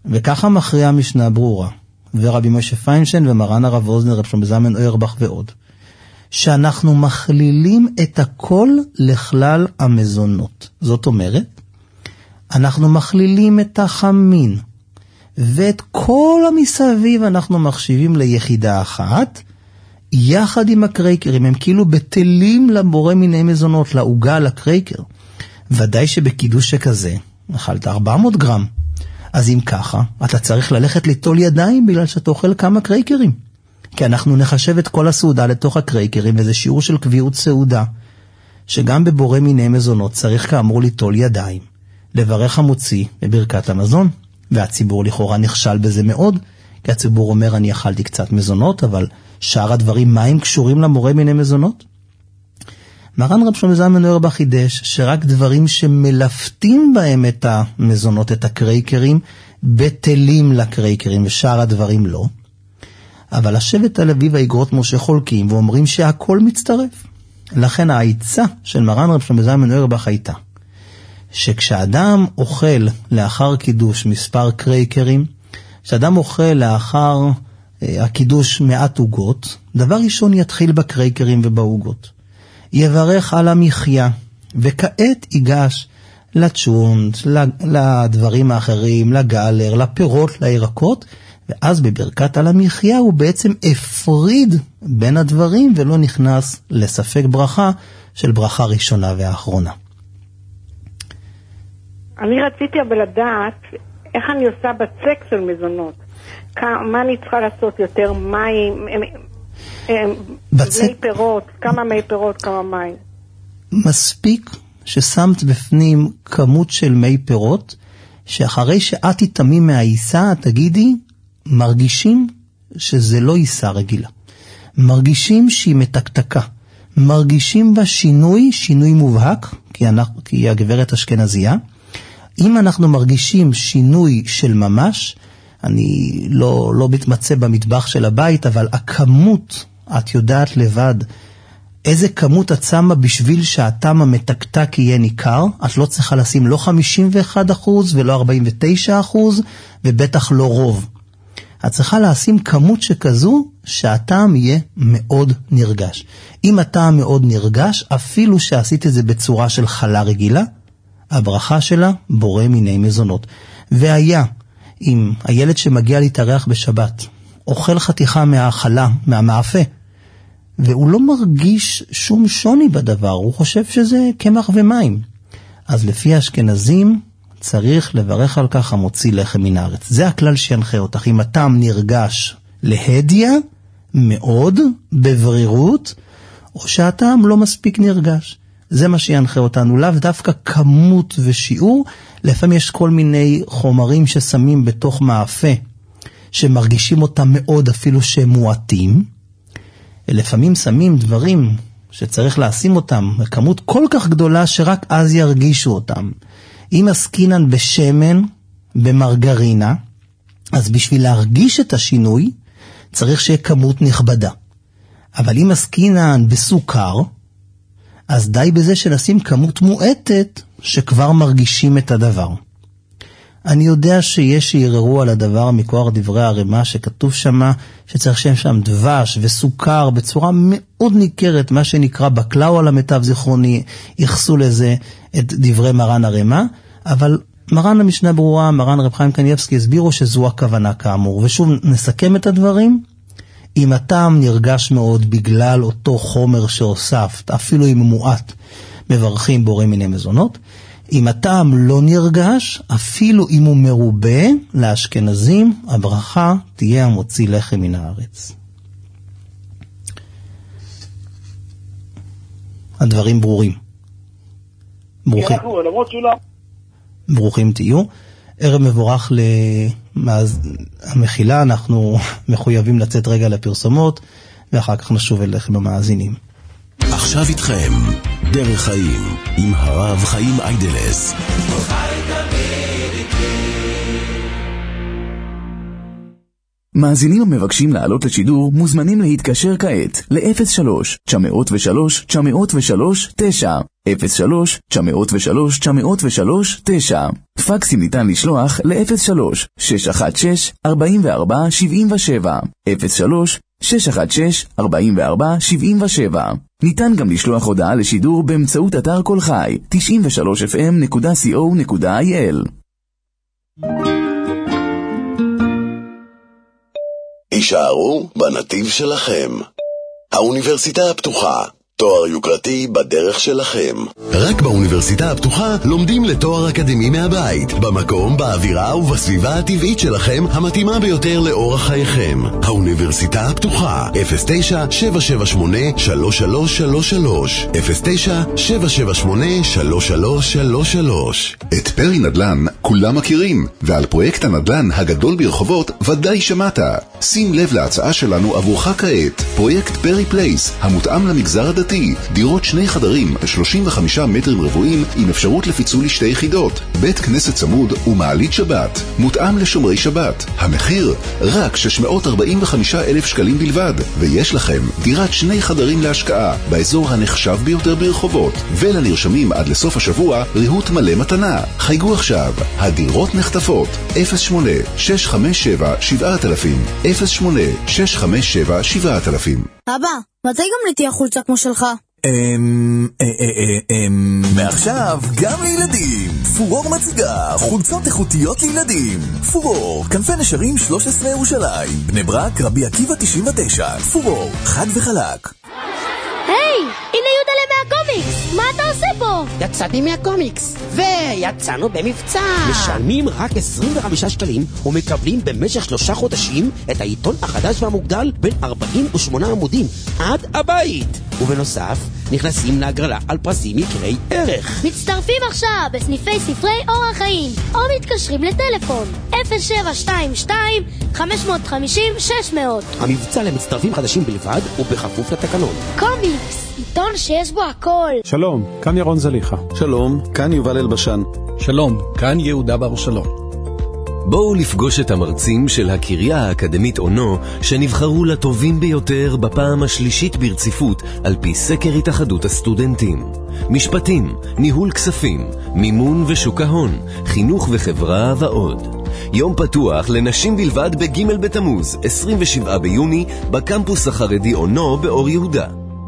וככה מכריע המשנה ברורה, ורבי משה פיינשטיין ומרן הרב אוזנר, רב שלמה זלמן אוירבך ועוד, שאנחנו מכלילים את הכל לכלל המזונות. זאת אומרת, אנחנו מכלילים את החמין, ואת כל המסביב אנחנו מחשיבים ליחידה אחת, יחד עם הקרייקרים, הם כאילו בטלים לבורא מיני מזונות, לעוגה, לקרייקר. ודאי שבקידוש שכזה, אכלת ארבע מאות גרם. אז אם ככה, אתה צריך ללכת ליטול ידיים, בגלל שאתה אוכל כמה קרייקרים. כי אנחנו נחשב את כל הסעודה לתוך הקרייקרים, וזה שיעור של קביעות סעודה, שגם בבורא מיני מזונות צריך כאמור ליטול ידיים, לברך המוציא בברכת המזון, והציבור לכאורה נכשל בזה מאוד, כי הציבור אומר אני אכלתי קצת מזונות, אבל שאר הדברים, מה הם קשורים למורה מיני מזונות? מרן רב שלמה זלמן אוירבך חידש שרק דברים שמלפתים בהם את המזונות, את הקרייקרים, בטלים לקרייקרים, ושאר הדברים לא. אבל השבט הלוי והאיגרות משה חולקים ואומרים שהכל מצטרף. לכן העיצה של מרן רב שלמה זלמן אוירבך הייתה שכשאדם אוכל לאחר קידוש מספר קרייקרים, כשאדם אוכל לאחר אה, הקידוש מעט עוגות, דבר ראשון יתחיל בקרייקרים ובעוגות. יברך על המחיה, וכעת ייגש לצ'ונט, לדברים האחרים, לגלר, לפירות, לירקות, ואז בברכת על המחיה הוא בעצם הפריד בין הדברים ולא נכנס לספק ברכה של ברכה ראשונה ואחרונה. אני רציתי אבל לדעת איך אני עושה בצק של מזונות. מה אני צריכה לעשות יותר מים, בצק... מי פירות, כמה מי פירות, כמה מים. מספיק ששמת בפנים כמות של מי פירות, שאחרי שאת תתמי מהעיסה, תגידי, מרגישים שזה לא עיסה רגילה. מרגישים שהיא מתקתקה. מרגישים בה שינוי, שינוי מובהק, כי, אנחנו, כי היא הגברת אשכנזייה. אם אנחנו מרגישים שינוי של ממש, אני לא, לא מתמצא במטבח של הבית, אבל הכמות, את יודעת לבד, איזה כמות את שמה בשביל שהטעם המתקתק יהיה ניכר, את לא צריכה לשים לא חמישים ואחד אחוז ולא ארבעים ותשע אחוז, ובטח לא רוב. את צריכה לשים כמות שכזו שהטעם יהיה מאוד נרגש. אם הטעם מאוד נרגש, אפילו שעשית את זה בצורה של חלה רגילה, הברכה שלה בורא מיני מזונות. והיה, אם הילד שמגיע להתארח בשבת, אוכל חתיכה מהחלה, מהמאפה, והוא לא מרגיש שום שוני בדבר, הוא חושב שזה קמח ומים. אז לפי האשכנזים צריך לברך על כך המוציא לחם מן הארץ. זה הכלל שינחה אותך. אם הטעם נרגש להדיה, מאוד, בברירות, או שהטעם לא מספיק נרגש. זה מה שינחה אותנו, לאו דווקא כמות ושיעור. לפעמים יש כל מיני חומרים ששמים בתוך מאפה, שמרגישים אותם מאוד אפילו שהם מועטים. לפעמים שמים דברים שצריך לשים אותם בכמות כל כך גדולה שרק אז ירגישו אותם. אם עסקינן בשמן, במרגרינה, אז בשביל להרגיש את השינוי, צריך שיהיה כמות נכבדה. אבל אם עסקינן בסוכר, אז די בזה שנשים כמות מועטת שכבר מרגישים את הדבר. אני יודע שיש שיררו על הדבר מכוח דברי הרמה שכתוב שמה שצריך שם שם דבש וסוכר בצורה מאוד ניכרת, מה שנקרא בקלאו על המיטב זיכרוני, יחסו לזה את דברי מרן הרמה, אבל מרן המשנה ברורה, מרן רב חיים קניבסקי הסבירו שזו הכוונה כאמור. ושוב נסכם את הדברים. אם הטעם נרגש מאוד בגלל אותו חומר שהוספת, אפילו אם מועט, מברכים בורא מיני מזונות. אם הטעם לא נרגש, אפילו אם הוא מרובה, לאשכנזים, הברכה תהיה המוציא לחם מן הארץ. הדברים ברורים. ברוכים. ברוכים תהיו. ערב מבורך למחילה, אנחנו מחויבים לצאת רגע לפרסומות, ואחר כך נשוב אליכם המאזינים. עכשיו איתכם, דרך חיים, עם הרב חיים איידלס. מאזינים המבקשים לעלות לשידור מוזמנים להתקשר כעת ל-אפס שלוש תשע אפס שלוש תשע אפס שלוש תשע אפס שלוש תשע אפס שלוש תשע אפס שלוש תשע. פקסים ניתן לשלוח ל-אפס שלוש שש אחת שש ארבע ארבע שבע שבע אפס שלוש שש אחת שש ארבע ארבע שבע שבע. ניתן גם לשלוח הודעה לשידור באמצעות אתר כל חי תשעים ושלוש אף אם נקודה סי או נקודה איי אל. הישארו בנתיב שלכם. האוניברסיטה הפתוחה, תואר יוקרתי בדרך שלכם. רק באוניברסיטה הפתוחה לומדים לתואר אקדמי מהבית, במקום, באווירה ובסביבה הטבעית שלכם, המתאימה ביותר לאורח חייכם. האוניברסיטה הפתוחה, אפס תשע שבע שבע שמונה שלוש שלוש שלוש שלוש אפס תשע שבע שבע שמונה שלוש שלוש שלוש שלוש. את פרי נדל"ן כולם מכירים, ועל פרויקט הנדל"ן הגדול ברחובות ודאי שמעת. שים לב להצעה שלנו עבורך כעת, פרויקט פרי פלייס, המותאם למגזר הדתי, דירות שני חדרים, שלושים וחמישה מטרים רבועים עם אפשרות לפיצול לשתי יחידות, בית כנסת צמוד ומעלית שבת, מותאם לשומרי שבת. המחיר רק שש מאות ארבעים וחמישה אלף שקלים בלבד, ויש לכם דירת שני חדרים להשקעה באזור הנחשב ביותר ברחובות, ולנרשמים עד לסוף השבוע ריהוט מלא מתנה. חייגו עכשיו, הדירות נחטפות. אפס שמונה שש חמש שבע שבע אלפים אפס שמונה שש חמש שבע שבע אלפים. אבא, מתי גם נתיח חולצה כמו שלך? אממ, אממ, מעכשיו גם לילדים. פורור מציגה חולצות איכותיות לילדים. פורור, כנפי נשרים שלוש עשרה ירושלים, בני ברק, רבי עקיבא תשעים ותשע. פורור, חד וחלק. היי, הנה יודלה מהקומיקס, מה אתה עושה פה? יצאתי מהקומיקס ויצאנו במבצע. משלמים רק עשרים וחמישה שקלים ומקבלים במשך שלושה חודשים את העיתון החדש והמוגדל בין ארבעים ושמונה עמודים עד הבית, ובנוסף נכנסים להגרלה על פרסים יקרי ערך. מצטרפים עכשיו בסניפי ספרי אור החיים או מתקשרים לטלפון אפס שבע שתיים שתיים חמש חמש שש מאות. המבצע למצטרפים חדשים בלבד ובכפוף לתקנון. קומיקס, עיתון שיש בו הכל. שלום, כאן ירון זליחה. שלום, כאן יובל אלבשן. שלום, כאן יהודה בר שלום. בואו לפגוש את המרצים של הקריה האקדמית אונו, שנבחרו לטובים ביותר בפעם השלישית ברציפות על פי סקר התאחדות הסטודנטים. משפטים, ניהול כספים, מימון ושוק ההון, חינוך וחברה ועוד. יום פתוח לנשים בלבד בג' בתמוז, עשרים ושבעה ביוני, בקמפוס החרדי אונו באור יהודה.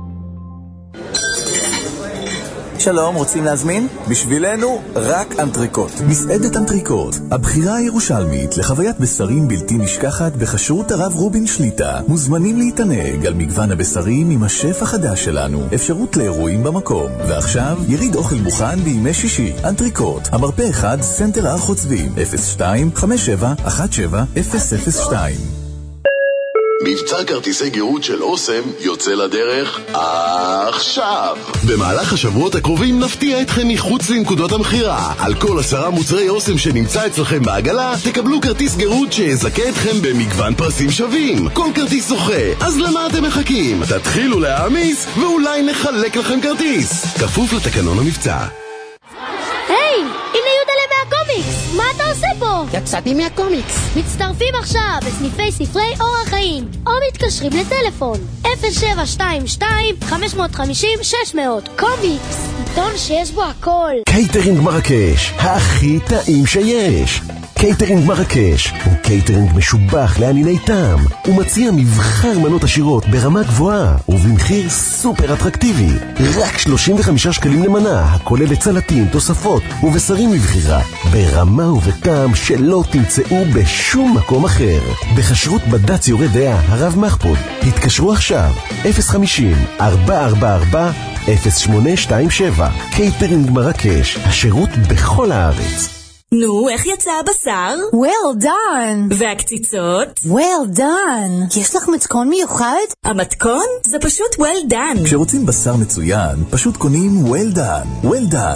שלום, רוצים להזמין? בשבילנו רק אנטריקוט. מסעדת אנטריקוט, הבחירה הירושלמית לחוויית בשרים בלתי נשכחת בחשרות הרב רובין שליטה. מוזמנים להתענג על מגוון הבשרים עם השף החדש שלנו, אפשרות לאירועים במקום. ועכשיו יריד אוכל מוכן בימי שישי. אנטריקוט, המרפא אחד, סנטר הר חוצבים, אפס שתיים חמש שבע אחת שבע אפס אפס שתיים. מבצע כרטיסי גירות של אוסם יוצא לדרך עכשיו. במהלך השבועות הקרובים נפתיע אתכם מחוץ לנקודות המחירה. על כל עשרה מוצרי אוסם שנמצא אצלכם בעגלה תקבלו כרטיס גירות שיזכה אתכם במגוון פרסים שווים. כל כרטיס זוכה, אז למה אתם מחכים? תתחילו להעמיס ואולי נחלק לכם כרטיס, כפוף לתקנון המבצע. היי, הנה יודלה מהקומיקס, מה אתה עושה פה? יצאתי מהקומיקס. מצטרפים עכשיו בסניפי ספרי אור החיים או מתקשרים לטלפון אפס שבע שתיים שתיים חמש חמש שש מאות. קומיקס, עיתון שיש בו הכל. קייטרינג מרקש, הכי טעים שיש. קייטרינג מרקש הוא קייטרינג משובח לענייני טעם. הוא מציע מבחר מנות עשירות ברמה גבוהה ובמחיר סופר אטרקטיבי. רק שלושים וחמישה שקלים למנה, הכוללת סלטים, תוספות ובשרים לבחירה, ברמה ובטעם שלא תמצאו בשום מקום אחר. בחשרות בד"ץ יורה דעה הרב מחפוד. התקשרו עכשיו אפס חמישים ארבע ארבע ארבע אפס שמונה שתיים שבע. קייטרינג מרקש, השירות בכל הארץ. נו, איך יצא הבשר? Well done. והקציצות? Well done. יש לך מתכון מיוחד? המתכון? זה פשוט well done. כשרוצים בשר מצוין, פשוט קונים well done. well done.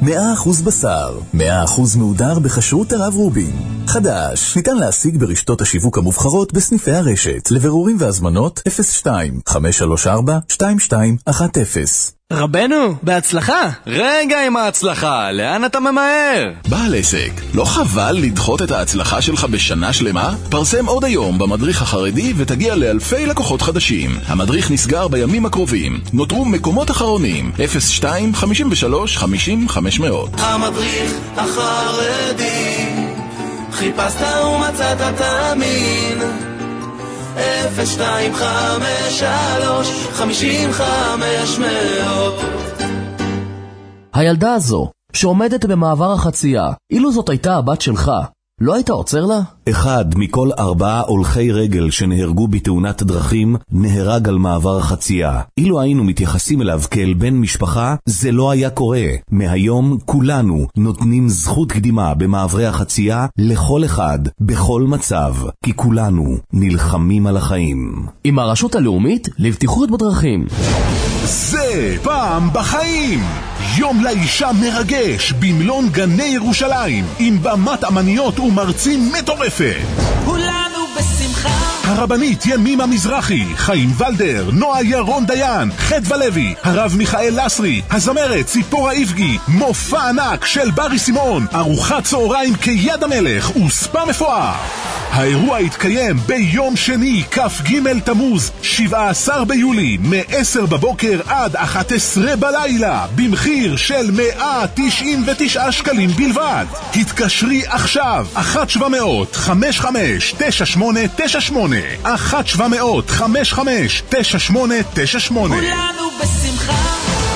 מאה אחוז בשר, מאה אחוז מעודר בכשרות הרב רובין. חדש, ניתן להשיג ברשתות השיווק המובחרות בסניפי הרשת. לבירורים והזמנות אפס שתיים חמש שלוש ארבע שתיים שתיים אחת אפס. רבנו, בהצלחה. רגע עם ההצלחה, לאן אתה ממהר? בעל עסק, לא חבל לדחות את ההצלחה שלך בשנה שלמה? פרסם עוד היום במדריך החרדי ותגיע לאלפי לקוחות חדשים. המדריך נסגר בימים הקרובים. נותרו מקומות אחרונים. אפס שתיים חמש שלוש חמש חמש מאות. המדריך החרדי, חיפשת ומצאת תאמין. אפס שתיים חמש שלוש חמש חמש מאות. הילדה הזו, שעומדת במעבר החצייה, אילו זאת הייתה הבת שלך, לא היית עוצר לה? אחד מכל ארבעה הולכי רגל שנהרגו בתאונת דרכים נהרג על מעבר החצייה. אילו היינו מתייחסים אליו כאל בן משפחה, זה לא היה קורה. מהיום כולנו נותנים זכות קדימה במעברי החצייה לכל אחד, בכל מצב, כי כולנו נלחמים על החיים. עם הרשות הלאומית לבטיחות בדרכים. זה פעם בחיים. יום לאישה מרגש במלון גני ירושלים, עם במת אמניות ומרצים מטורפת. כולנו בשמחה. הרבנית ימימה מזרחי, חיים ולדר, נועה ירון דיין, חדווה לוי, הרב מיכאל לסרי, הזמרת ציפורה איבגי, מופע ענק של ברי סימון, ארוחת צהריים כיד המלך וספה מפואר. האירוע יתקיים ביום שני, כ"ג תמוז, שבעה עשר ביולי, מ-עשר בבוקר עד אחת עשרה בלילה, במחיר של מאה תשעים ותשעה שקלים בלבד. התקשרי עכשיו, אחת שבע מאות חמש חמש תשע שמונה תשע שמונה, אחת שבע מאות חמש חמש תשע שמונה תשע שמונה. כולנו בשמחה.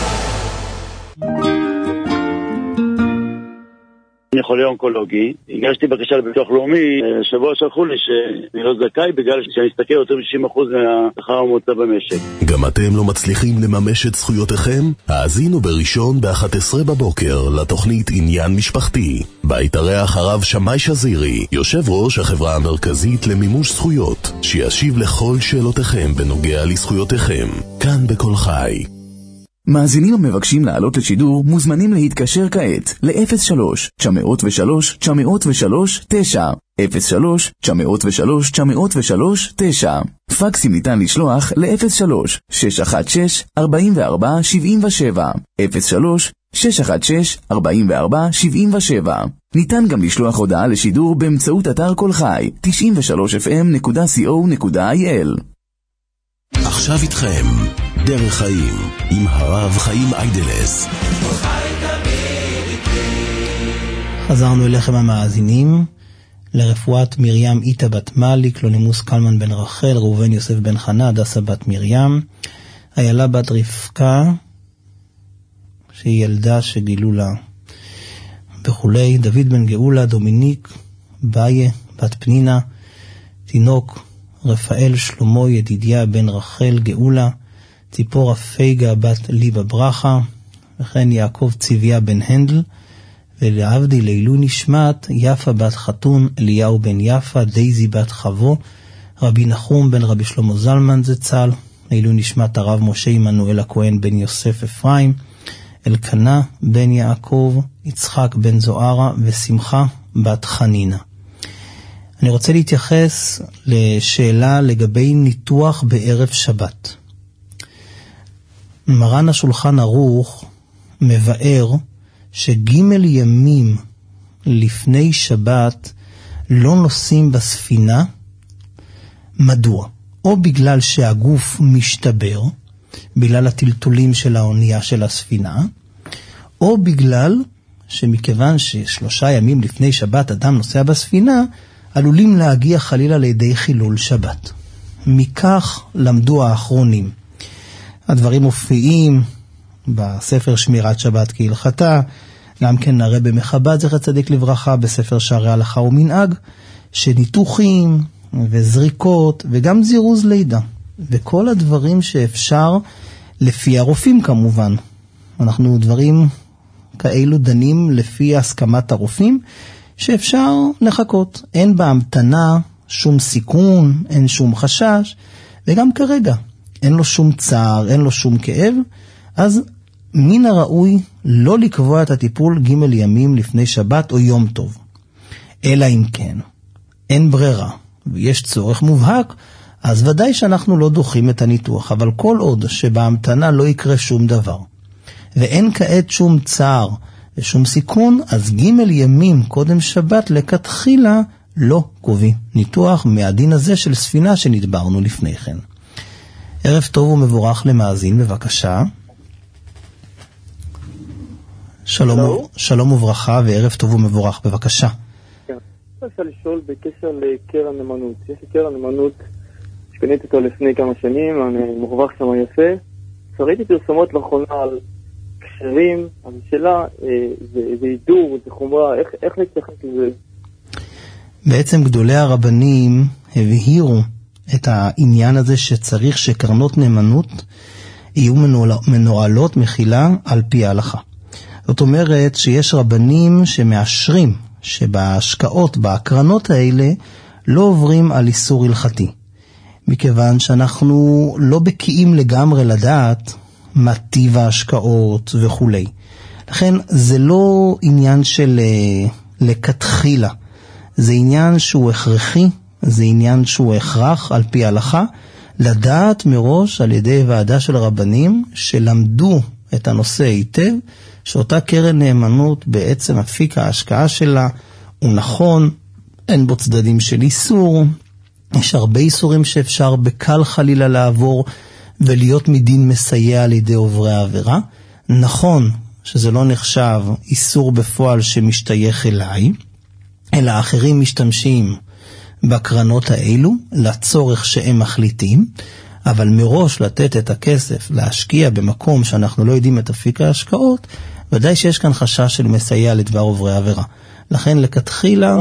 אני חולה אונקולוגי, הגשתי בקשה לביטוח לאומי, שבוע שלחו לי שאני לא זכאי בגלל שאני אסתכל יותר מ-שישים אחוז מהשכר הממוצע במשק. גם אתם לא מצליחים לממש את זכויותיכם? האזינו בראשון ב-אחת עשרה בבוקר לתוכנית עניין משפחתי. בה יתארח הרב שמאי שזירי, יושב ראש החברה המרכזית למימוש זכויות, שישיב לכל שאלותיכם בנוגע לזכויותיכם. כאן בכל חי. מאזינים המבקשים לעלות לשידור מוזמנים להתקשר כעת ל-אפס שלוש תשע אפס שלוש תשע אפס שלוש תשע, אפס שלוש תשע אפס שלוש תשע אפס שלוש תשע. פקסים ניתן לשלוח ל-אפס שלוש שש אחת שש ארבע ארבע שבע שבע, אפס שלוש שש אחת שש ארבע ארבע שבע שבע. ניתן גם לשלוח הודעה לשידור באמצעות אתר כל חי תשעים ושלוש אף אם נקודה סי או נקודה איי אל. עכשיו איתכם דרך חיים עם הרב חיים איידלס. חזרנו אליכם המאזינים לרפואת מרים איתה בת מליק, לונימוס קלמן בן רחל, ראובן יוסף בן חנה, דסה בת מרים, איילה בת רבקה שהיא ילדה שגילו לה וכולי, דוד בן גאולה, דומיניק באיה בת פנינה, תינוק רפאל שלמה ידידיה בן רחל גאולה, ציפורה פייגה בת ליבה ברכה, וכן יעקב צביה בן הנדל, ולעבדי לעילוי נשמת יפה בת חתון, אליהו בן יפה, דייזי בת חבו, רבי נחום בן רבי שלמה זלמן זצ"ל, לעילוי נשמת הרב משה עמנואל הכהן בן יוסף אפרים, אלקנה בן יעקב, יצחק בן זוהרה, ושמחה בת חנינה. אני רוצה להתייחס לשאלה לגבי ניתוח בערב שבת. מרן השולחן ערוך מבאר שגימל ימים לפני שבת לא נוסעים בספינה. מדוע? או בגלל שהגוף משתבר, בגלל הטלטולים של האונייה של הספינה, או בגלל שמכיוון ששלושה ימים לפני שבת אדם נוסע בספינה, עלולים להגיע חלילה לידי חילול שבת. מכך למדו האחרונים. הדברים מופיעים בספר שמירת שבת כהלכתה, גם כן הרבי מחב"ד זכר צדיק לברכה בספר שערי הלכה ומנהג, שניתוחים וזריקות וגם זירוז לידה וכל הדברים שאפשר לפי הרופאים כמובן. אנחנו דברים כאלו דנים לפי הסכמת הרופאים שאפשר לחכות. אין בהמתנה שום סיכון, אין שום חשש, וגם כרגע אין לו שום צער, אין לו שום כאב, אז מן הראוי לא לקבוע את הטיפול ג' ימים לפני שבת או יום טוב. אלא אם כן, אין ברירה, ויש צורך מובהק, אז ודאי שאנחנו לא דוחים את הניתוח, אבל כל עוד שבהמתנה לא יקרה שום דבר, ואין כעת שום צער ושום סיכון, אז ג' ימים קודם שבת לכתחילה לא קובעים ניתוח מהדין הזה של ספינה שנדברנו לפני כן. ערב טוב ומבורך למאזין, בבקשה. שלום, שלום וברכה וערב טוב ומבורך, בבקשה. כן, אני רוצה לשאול בקשר לקרן נאמנות. יש לי קרן נאמנות שקניתי אותו לפני כמה שנים, אני מרווח שם יפה. ראיתי פרסומות לאחרונה על קשרים, על שאלה, זה, זה עידור, זה חומרה, איך, איך להתייחס לזה? בעצם גדולי הרבנים הבהירו את העניין הזה שצריך שקרנות נאמנות יהיו מנוהלות מחילה על פי ההלכה. זאת אומרת שיש רבנים שמאשרים שבהשקעות, בהקרנות האלה, לא עוברים על איסור הלכתי. מכיוון שאנחנו לא בקיאים לגמרי לדעת מה טיב ההשקעות וכו'. לכן זה לא עניין של לכתחילה. זה עניין שהוא הכרחי, זה עניין שהוא הכרח על פי ההלכה, לדעת מראש על ידי ועדה של רבנים שלמדו את הנושא היטב, שאותה קרן נאמנות בעצם אפיק ההשקעה שלה הוא נכון, אין בו צדדים של איסור, יש הרבה איסורים שאפשר בקל חלילה לעבור ולהיות מדין מסייע על ידי עוברי העבירה. נכון שזה לא נחשב איסור בפועל שמשתייך אליי, אלא אחרים משתמשים בקרנות האלו לצורך שהם מחליטים, אבל מראש לתת את הכסף להשקיע במקום שאנחנו לא יודעים את אפיק ההשקעות, ודאי שיש כאן חשש של מסייע לדבר עוברי עבירה. לכן לכתחילה...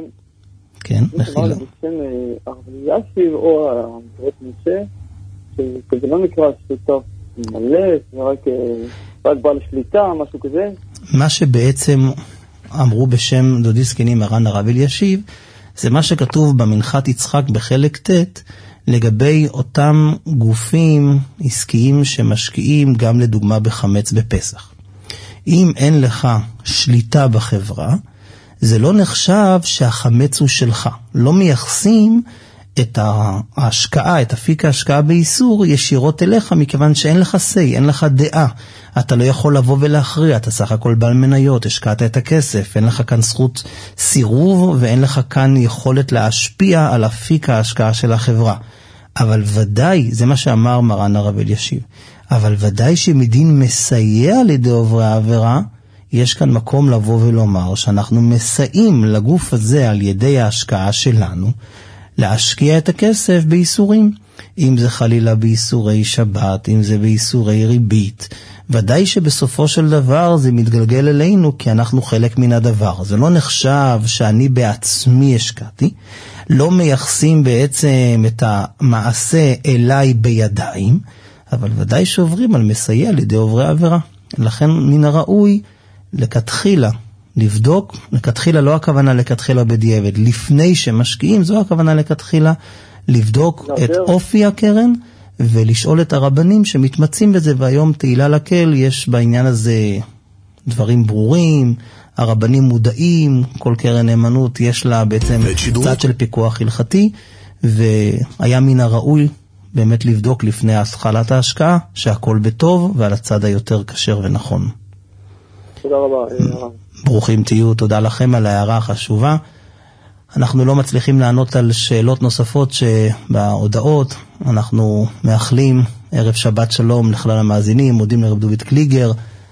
כן, מחילה. אמר לי בשם ארליאסיב או המדרות משה, שזה לא נקרא שותף מלא, זה רק בעל שליטה, משהו כזה. מה שבעצם אמרו בשם דודי זקני מרן הרב אלישיב, זה מה שכתוב במנחת יצחק בחלק ט' לגבי אותם גופים עסקיים שמשקיעים גם לדוגמה בחמץ בפסח. אם אין לך שליטה בחברה, זה לא נחשב שהחמץ הוא שלך. לא מייחסים את ההשקעה, את אפיק ההשקעה באיסור ישירות אליך, מכיוון שאין לך סי, אין לך דעה. אתה לא יכול לבוא ולהכריע, אתה סך הכל בעל מניות, השקעת את הכסף, אין לך כאן זכות סירוב, ואין לך כאן יכולת להשפיע על אפיק ההשקעה של החברה. אבל ודאי, זה מה שאמר מרן הרב אלישיב, אבל ודאי שמדין מסייע לידי עוברי העבירה, יש כאן מקום לבוא ולומר שאנחנו מסייעים לגוף הזה על ידי ההשקעה שלנו, להשקיע את הכסף באיסורים, אם זה חלילה באיסורי שבת, אם זה באיסורי ריבית, ודאי שבסופו של דבר זה מתגלגל אלינו כי אנחנו חלק מן הדבר. זה לא נחשב שאני בעצמי השקעתי, לא מייחסים בעצם את המעשה אליי בידיים, אבל ודאי שעוברים על מסייע לידי עוברי עבירה. לכן מן הראוי לכתחילה לבדוק, לכתחילה לא הכוונה לכתחילה בדיעבד, לפני שמשקיעים זו הכוונה לכתחילה לבדוק את אופי הקרן ולשאול את הרבנים שמתמצאים בזה, והיום תהילה לקל יש בעניין הזה דברים ברורים, הרבנים מודעים, כל קרן נאמנות יש לה בעצם צד של פיקוח הלכתי, והיה מן הראוי באמת לבדוק לפני השחלת ההשקעה שהכל בטוב ועל הצד היותר כשר ונכון. תודה רבה. ברוכים תהיו, תודה לכם על ההערה החשובה. אנחנו לא מצליחים לענות על שאלות נוספות שבהודעות, אנחנו מאחלים ערב שבת שלום לכלל המאזינים, מודים לרב דוד קליגר,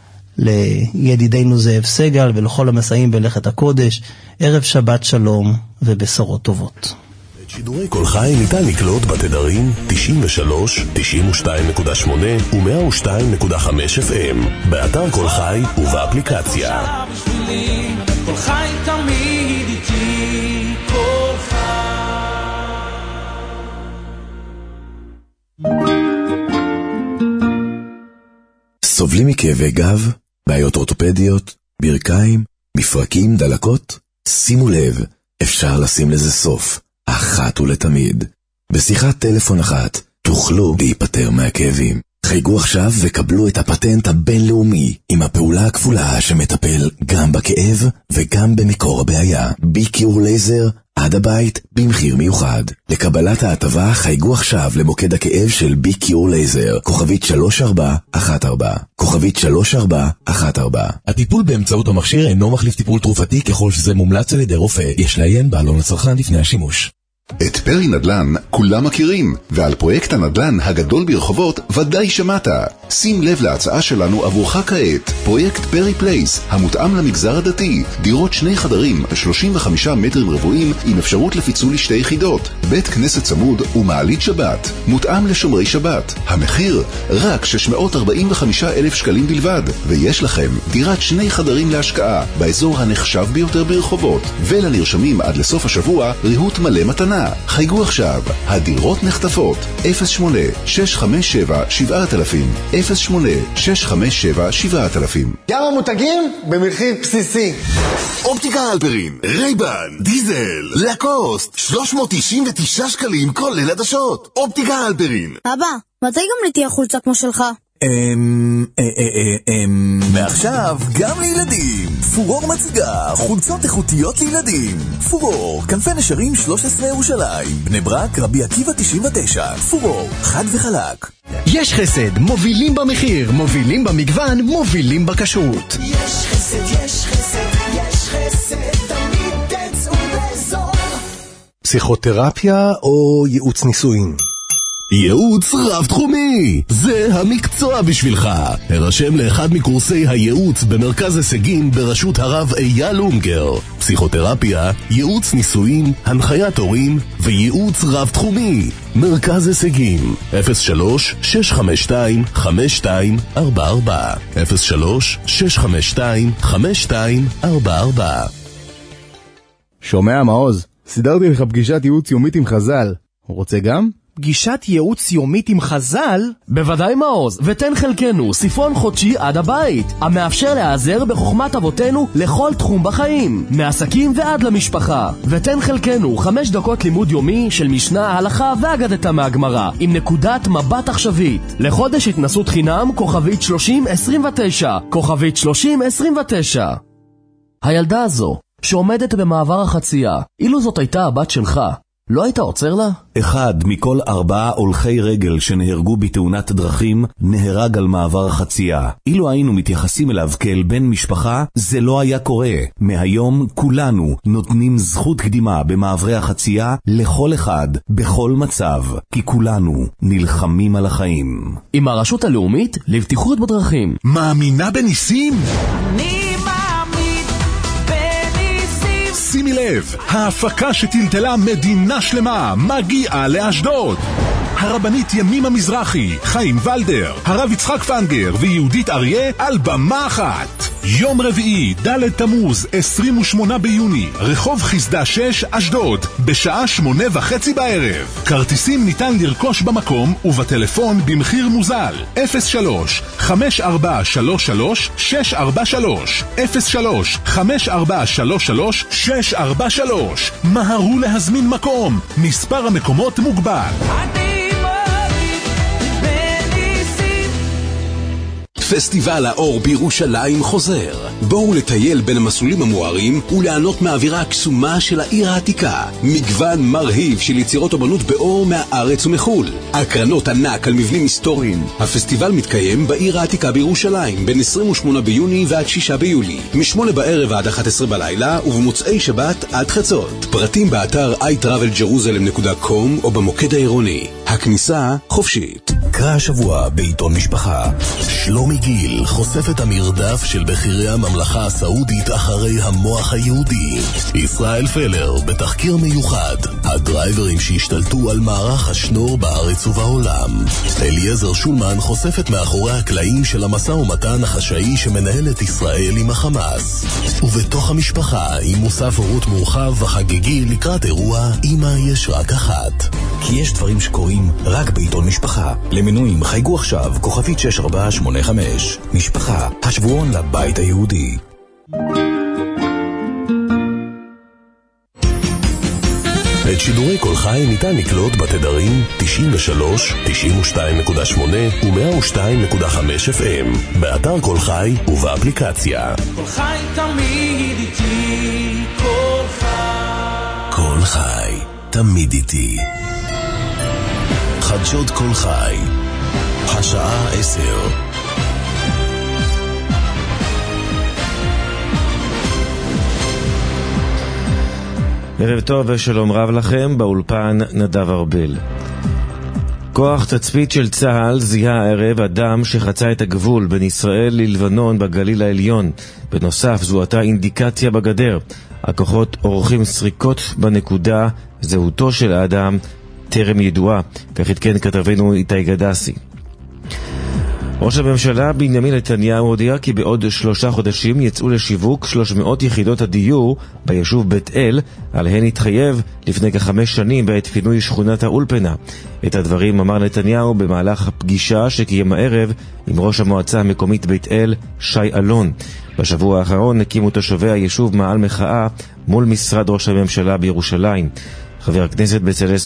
לידידינו זאב סגל ולכל המסעים בלכת הקודש, ערב שבת שלום ובשורות טובות. את שידורי כל חי ניתן לקלוט בתדרים תשעים ושלוש, תשעים ושתיים נקודה שמונה ו-מאה ושתיים נקודה חמש אף אם, באתר כל חי ובאפליקציה. כל חי תמיד איתי, כל חי. סובלים מכאבי גב, בעיות אורתופדיות, ברכיים, מפרקים, דלקות? שימו לב, אפשר לשים לזה סוף, אחת ולתמיד. בשיחת טלפון אחת תוכלו להיפטר מהכאבים. חייגו עכשיו וקבלו את הפטנט הבינלאומי עם הפעולה הכפולה שמטפל גם בכאב וגם במקור הבעיה. ביקיור לייזר עד הבית במחיר מיוחד. לקבלת ההטבה חייגו עכשיו למוקד הכאב של ביקיור לייזר, כוכבית שלוש ארבע אחת ארבע, כוכבית שלוש ארבע אחת ארבע. הטיפול באמצעות המכשיר אינו מחליף טיפול תרופתי ככל שזה מומלץ על ידי רופא. יש לעיין בעלון לצרכן לפני השימוש. את פרי נדל"ן כולם מכירים, ועל פרויקט הנדל"ן הגדול ברחובות ודאי שמעת. שים לב להצעה שלנו עבורך כעת, פרויקט פרי פלייס, המותאם למגזר הדתי, דירות שני חדרים, שלושים וחמישה מטרים רבועים עם אפשרות לפיצול לשתי יחידות, בית כנסת צמוד ומעלית שבת, מותאם לשומרי שבת. המחיר רק שש מאות ארבעים וחמישה אלף שקלים בלבד, ויש לכם דירת שני חדרים להשקעה באזור הנחשב ביותר ברחובות, ולנרשמים עד לסוף השבוע ריהוט מלא מתנה. חייגו עכשיו, הדירות נחטפות. אפס שמונה שש חמש שבע שבע אלפים, אפס שמונה שש חמש שבע שבע אלפים. גם המותגים במחיר בסיסי. אופטיקה הלפרין, רייבן, דיזל, לקוסט, שלוש מאות תשעים ותשעה שקלים כולל עדשות. אופטיקה הלפרין. אבא, מתי גם לי תהיה חולצה כמו שלך? אמ... אמ... מעכשיו גם לילדים. פורור מציגה חולצות איכותיות לילדים. פורור, כנפי נשרים שלוש עשרה ירושלים, בני ברק, רבי עקיבא תשעים ותשע. פורור, חד וחלק. יש חסד, מובילים במחיר, מובילים במגוון, מובילים בכשרות. יש חסד, יש חסד, יש חסד, תמיד תצאו באזור. פסיכותרפיה או ייעוץ נישואין? ייעוץ רב תחומי, זה המקצוע בשבילך. הרשם לאחד מקורסי הייעוץ במרכז הישגים בראשות הרב אייל אונגר. פסיכותרפיה, ייעוץ נישואין, הנחיית הורים וייעוץ רב תחומי. מרכז הישגים, אפס שלוש שש חמש שתיים חמש שתיים ארבע ארבע, אפס שלוש שש חמש שתיים חמש שתיים ארבע ארבע. שומע מעוז, סידרתי לך פגישת ייעוץ יומית עם חז"ל. רוצה גם? פגישת ייעוץ יומית עם חז"ל? בוודאי מעוז, ותן חלקנו ספרון חודשי עד הבית, המאפשר להיעזר בחוכמת אבותינו לכל תחום בחיים, מעסקים ועד למשפחה. ותן חלקנו חמש דקות לימוד יומי של משנה, הלכה ואגדתה מהגמרא, עם נקודת מבט עכשווית. לחודש התנסות חינם, כוכבית שלושים עשרים ותשע, כוכבית שלושים עשרים ותשע. הילדה הזו, שעומדת במעבר החצייה, אילו זאת הייתה הבת שלך, לא היית עוצר לה? אחד מכל ארבעה הולכי רגל שנהרגו בתאונת דרכים נהרג על מעבר החצייה. אילו היינו מתייחסים אליו כאל בן משפחה, זה לא היה קורה. מהיום כולנו נותנים זכות קדימה במעברי החצייה לכל אחד, בכל מצב, כי כולנו נלחמים על החיים. עם הרשות הלאומית לבטיחות בדרכים. מאמינה בניסים? אני מאמין בניסים. שימי לב, ההפקה שטלטלה מדינה שלמה מגיעה לאשדוד. הרבנית ימימה מזרחי, חיים ולדר, הרב יצחק פנגר ויהודית אריה על במה אחת. יום רביעי, ד' תמוז, עשרים ושמונה ביוני, רחוב חסדה שש, אשדוד, בשעה שמונה וחצי בערב. כרטיסים ניתן לרכוש במקום ובטלפון במחיר מוזל. אפס שלוש חמש ארבע שלוש שלוש שש ארבע שלוש, אפס שלוש חמש ארבע שלוש שלוש שש ארבע שלוש. מהרו להזמין מקום, מספר המקומות מוגבל. פסטיבל האור בירושלים חוזר. בואו לטייל בין המסלולים המוארים וליהנות מהאווירה הקסומה של העיר העתיקה. מגוון מרהיב של יצירות אומנות באור מהארץ ומחול. הקרנות ענק על מבנים היסטוריים. הפסטיבל מתקיים בעיר העתיקה בירושלים בין עשרים ושמונה ביוני ועד שישה ביולי. משמונה בערב עד אחת עשרה בלילה ובמוצאי שבת עד חצות. פרטים באתר איי טראבל ג'רוזלם נקודה קום או במוקד העירוני. הכניסה חופשית. קרא השבוע בעיתון משפחה. שלומי גיל חושף את המרדף של בחירי הממלכה הסעודית אחרי המוח היהודי. ישראל פלר בתחקיר מיוחד, הדרייברים שהשתלטו על מערך השנור בארץ ובעולם. אליעזר שולמן חושפת מאחורי הקלעים של המשא ומתן החשאי שמנהל את ישראל עם החמאס. ובתוך המשפחה עם מוסף הורות מורחב וחגיגי לקראת אירוע אמא יש רק אחת. כי יש דברים שקורים רק בעיתון משפחה. למנויים חייגו עכשיו כוכבית שש ארבע שמונה חמש. משפחה, השבועון לבית היהודי. את את שידורי כל חי ניתן לקלוט בתדרים תשעים ושלוש, תשעים ושתיים נקודה שמונה ו-מאה ושתיים נקודה חמש אף אם, באתר כל חי ובאפליקציה. כל חי תמיד איתי, כל חי. כל חי תמיד איתי. חדשות כל חי, השעה עשר. ערב טוב ושלום רב לכם, באולפן נדב ארבל. כוח תצפית של צה"ל זיהה הערב אדם שחצה את הגבול בין ישראל ללבנון בגליל העליון. בנוסף זוהתה אינדיקציה בגדר. הכוחות עורכים סריקות בנקודה, זהותו של האדם טרם ידועה, כך התקן כתבנו איתי גדסי. ראש הממשלה בנימין נתניהו הודיע כי בעוד שלושה חודשים יצאו לשיווק שלוש מאות יחידות הדיור ביישוב בית אל, עליהן התחייב לפני כחמש שנים בעת פינוי שכונת האולפנה. את הדברים אמר נתניהו במהלך הפגישה שקיים הערב עם ראש המועצה המקומית בית אל, שי אלון. בשבוע האחרון הקימו תושבי היישוב מעל מחאה מול משרד ראש הממשלה בירושלים. חבר הכנסת בצלאל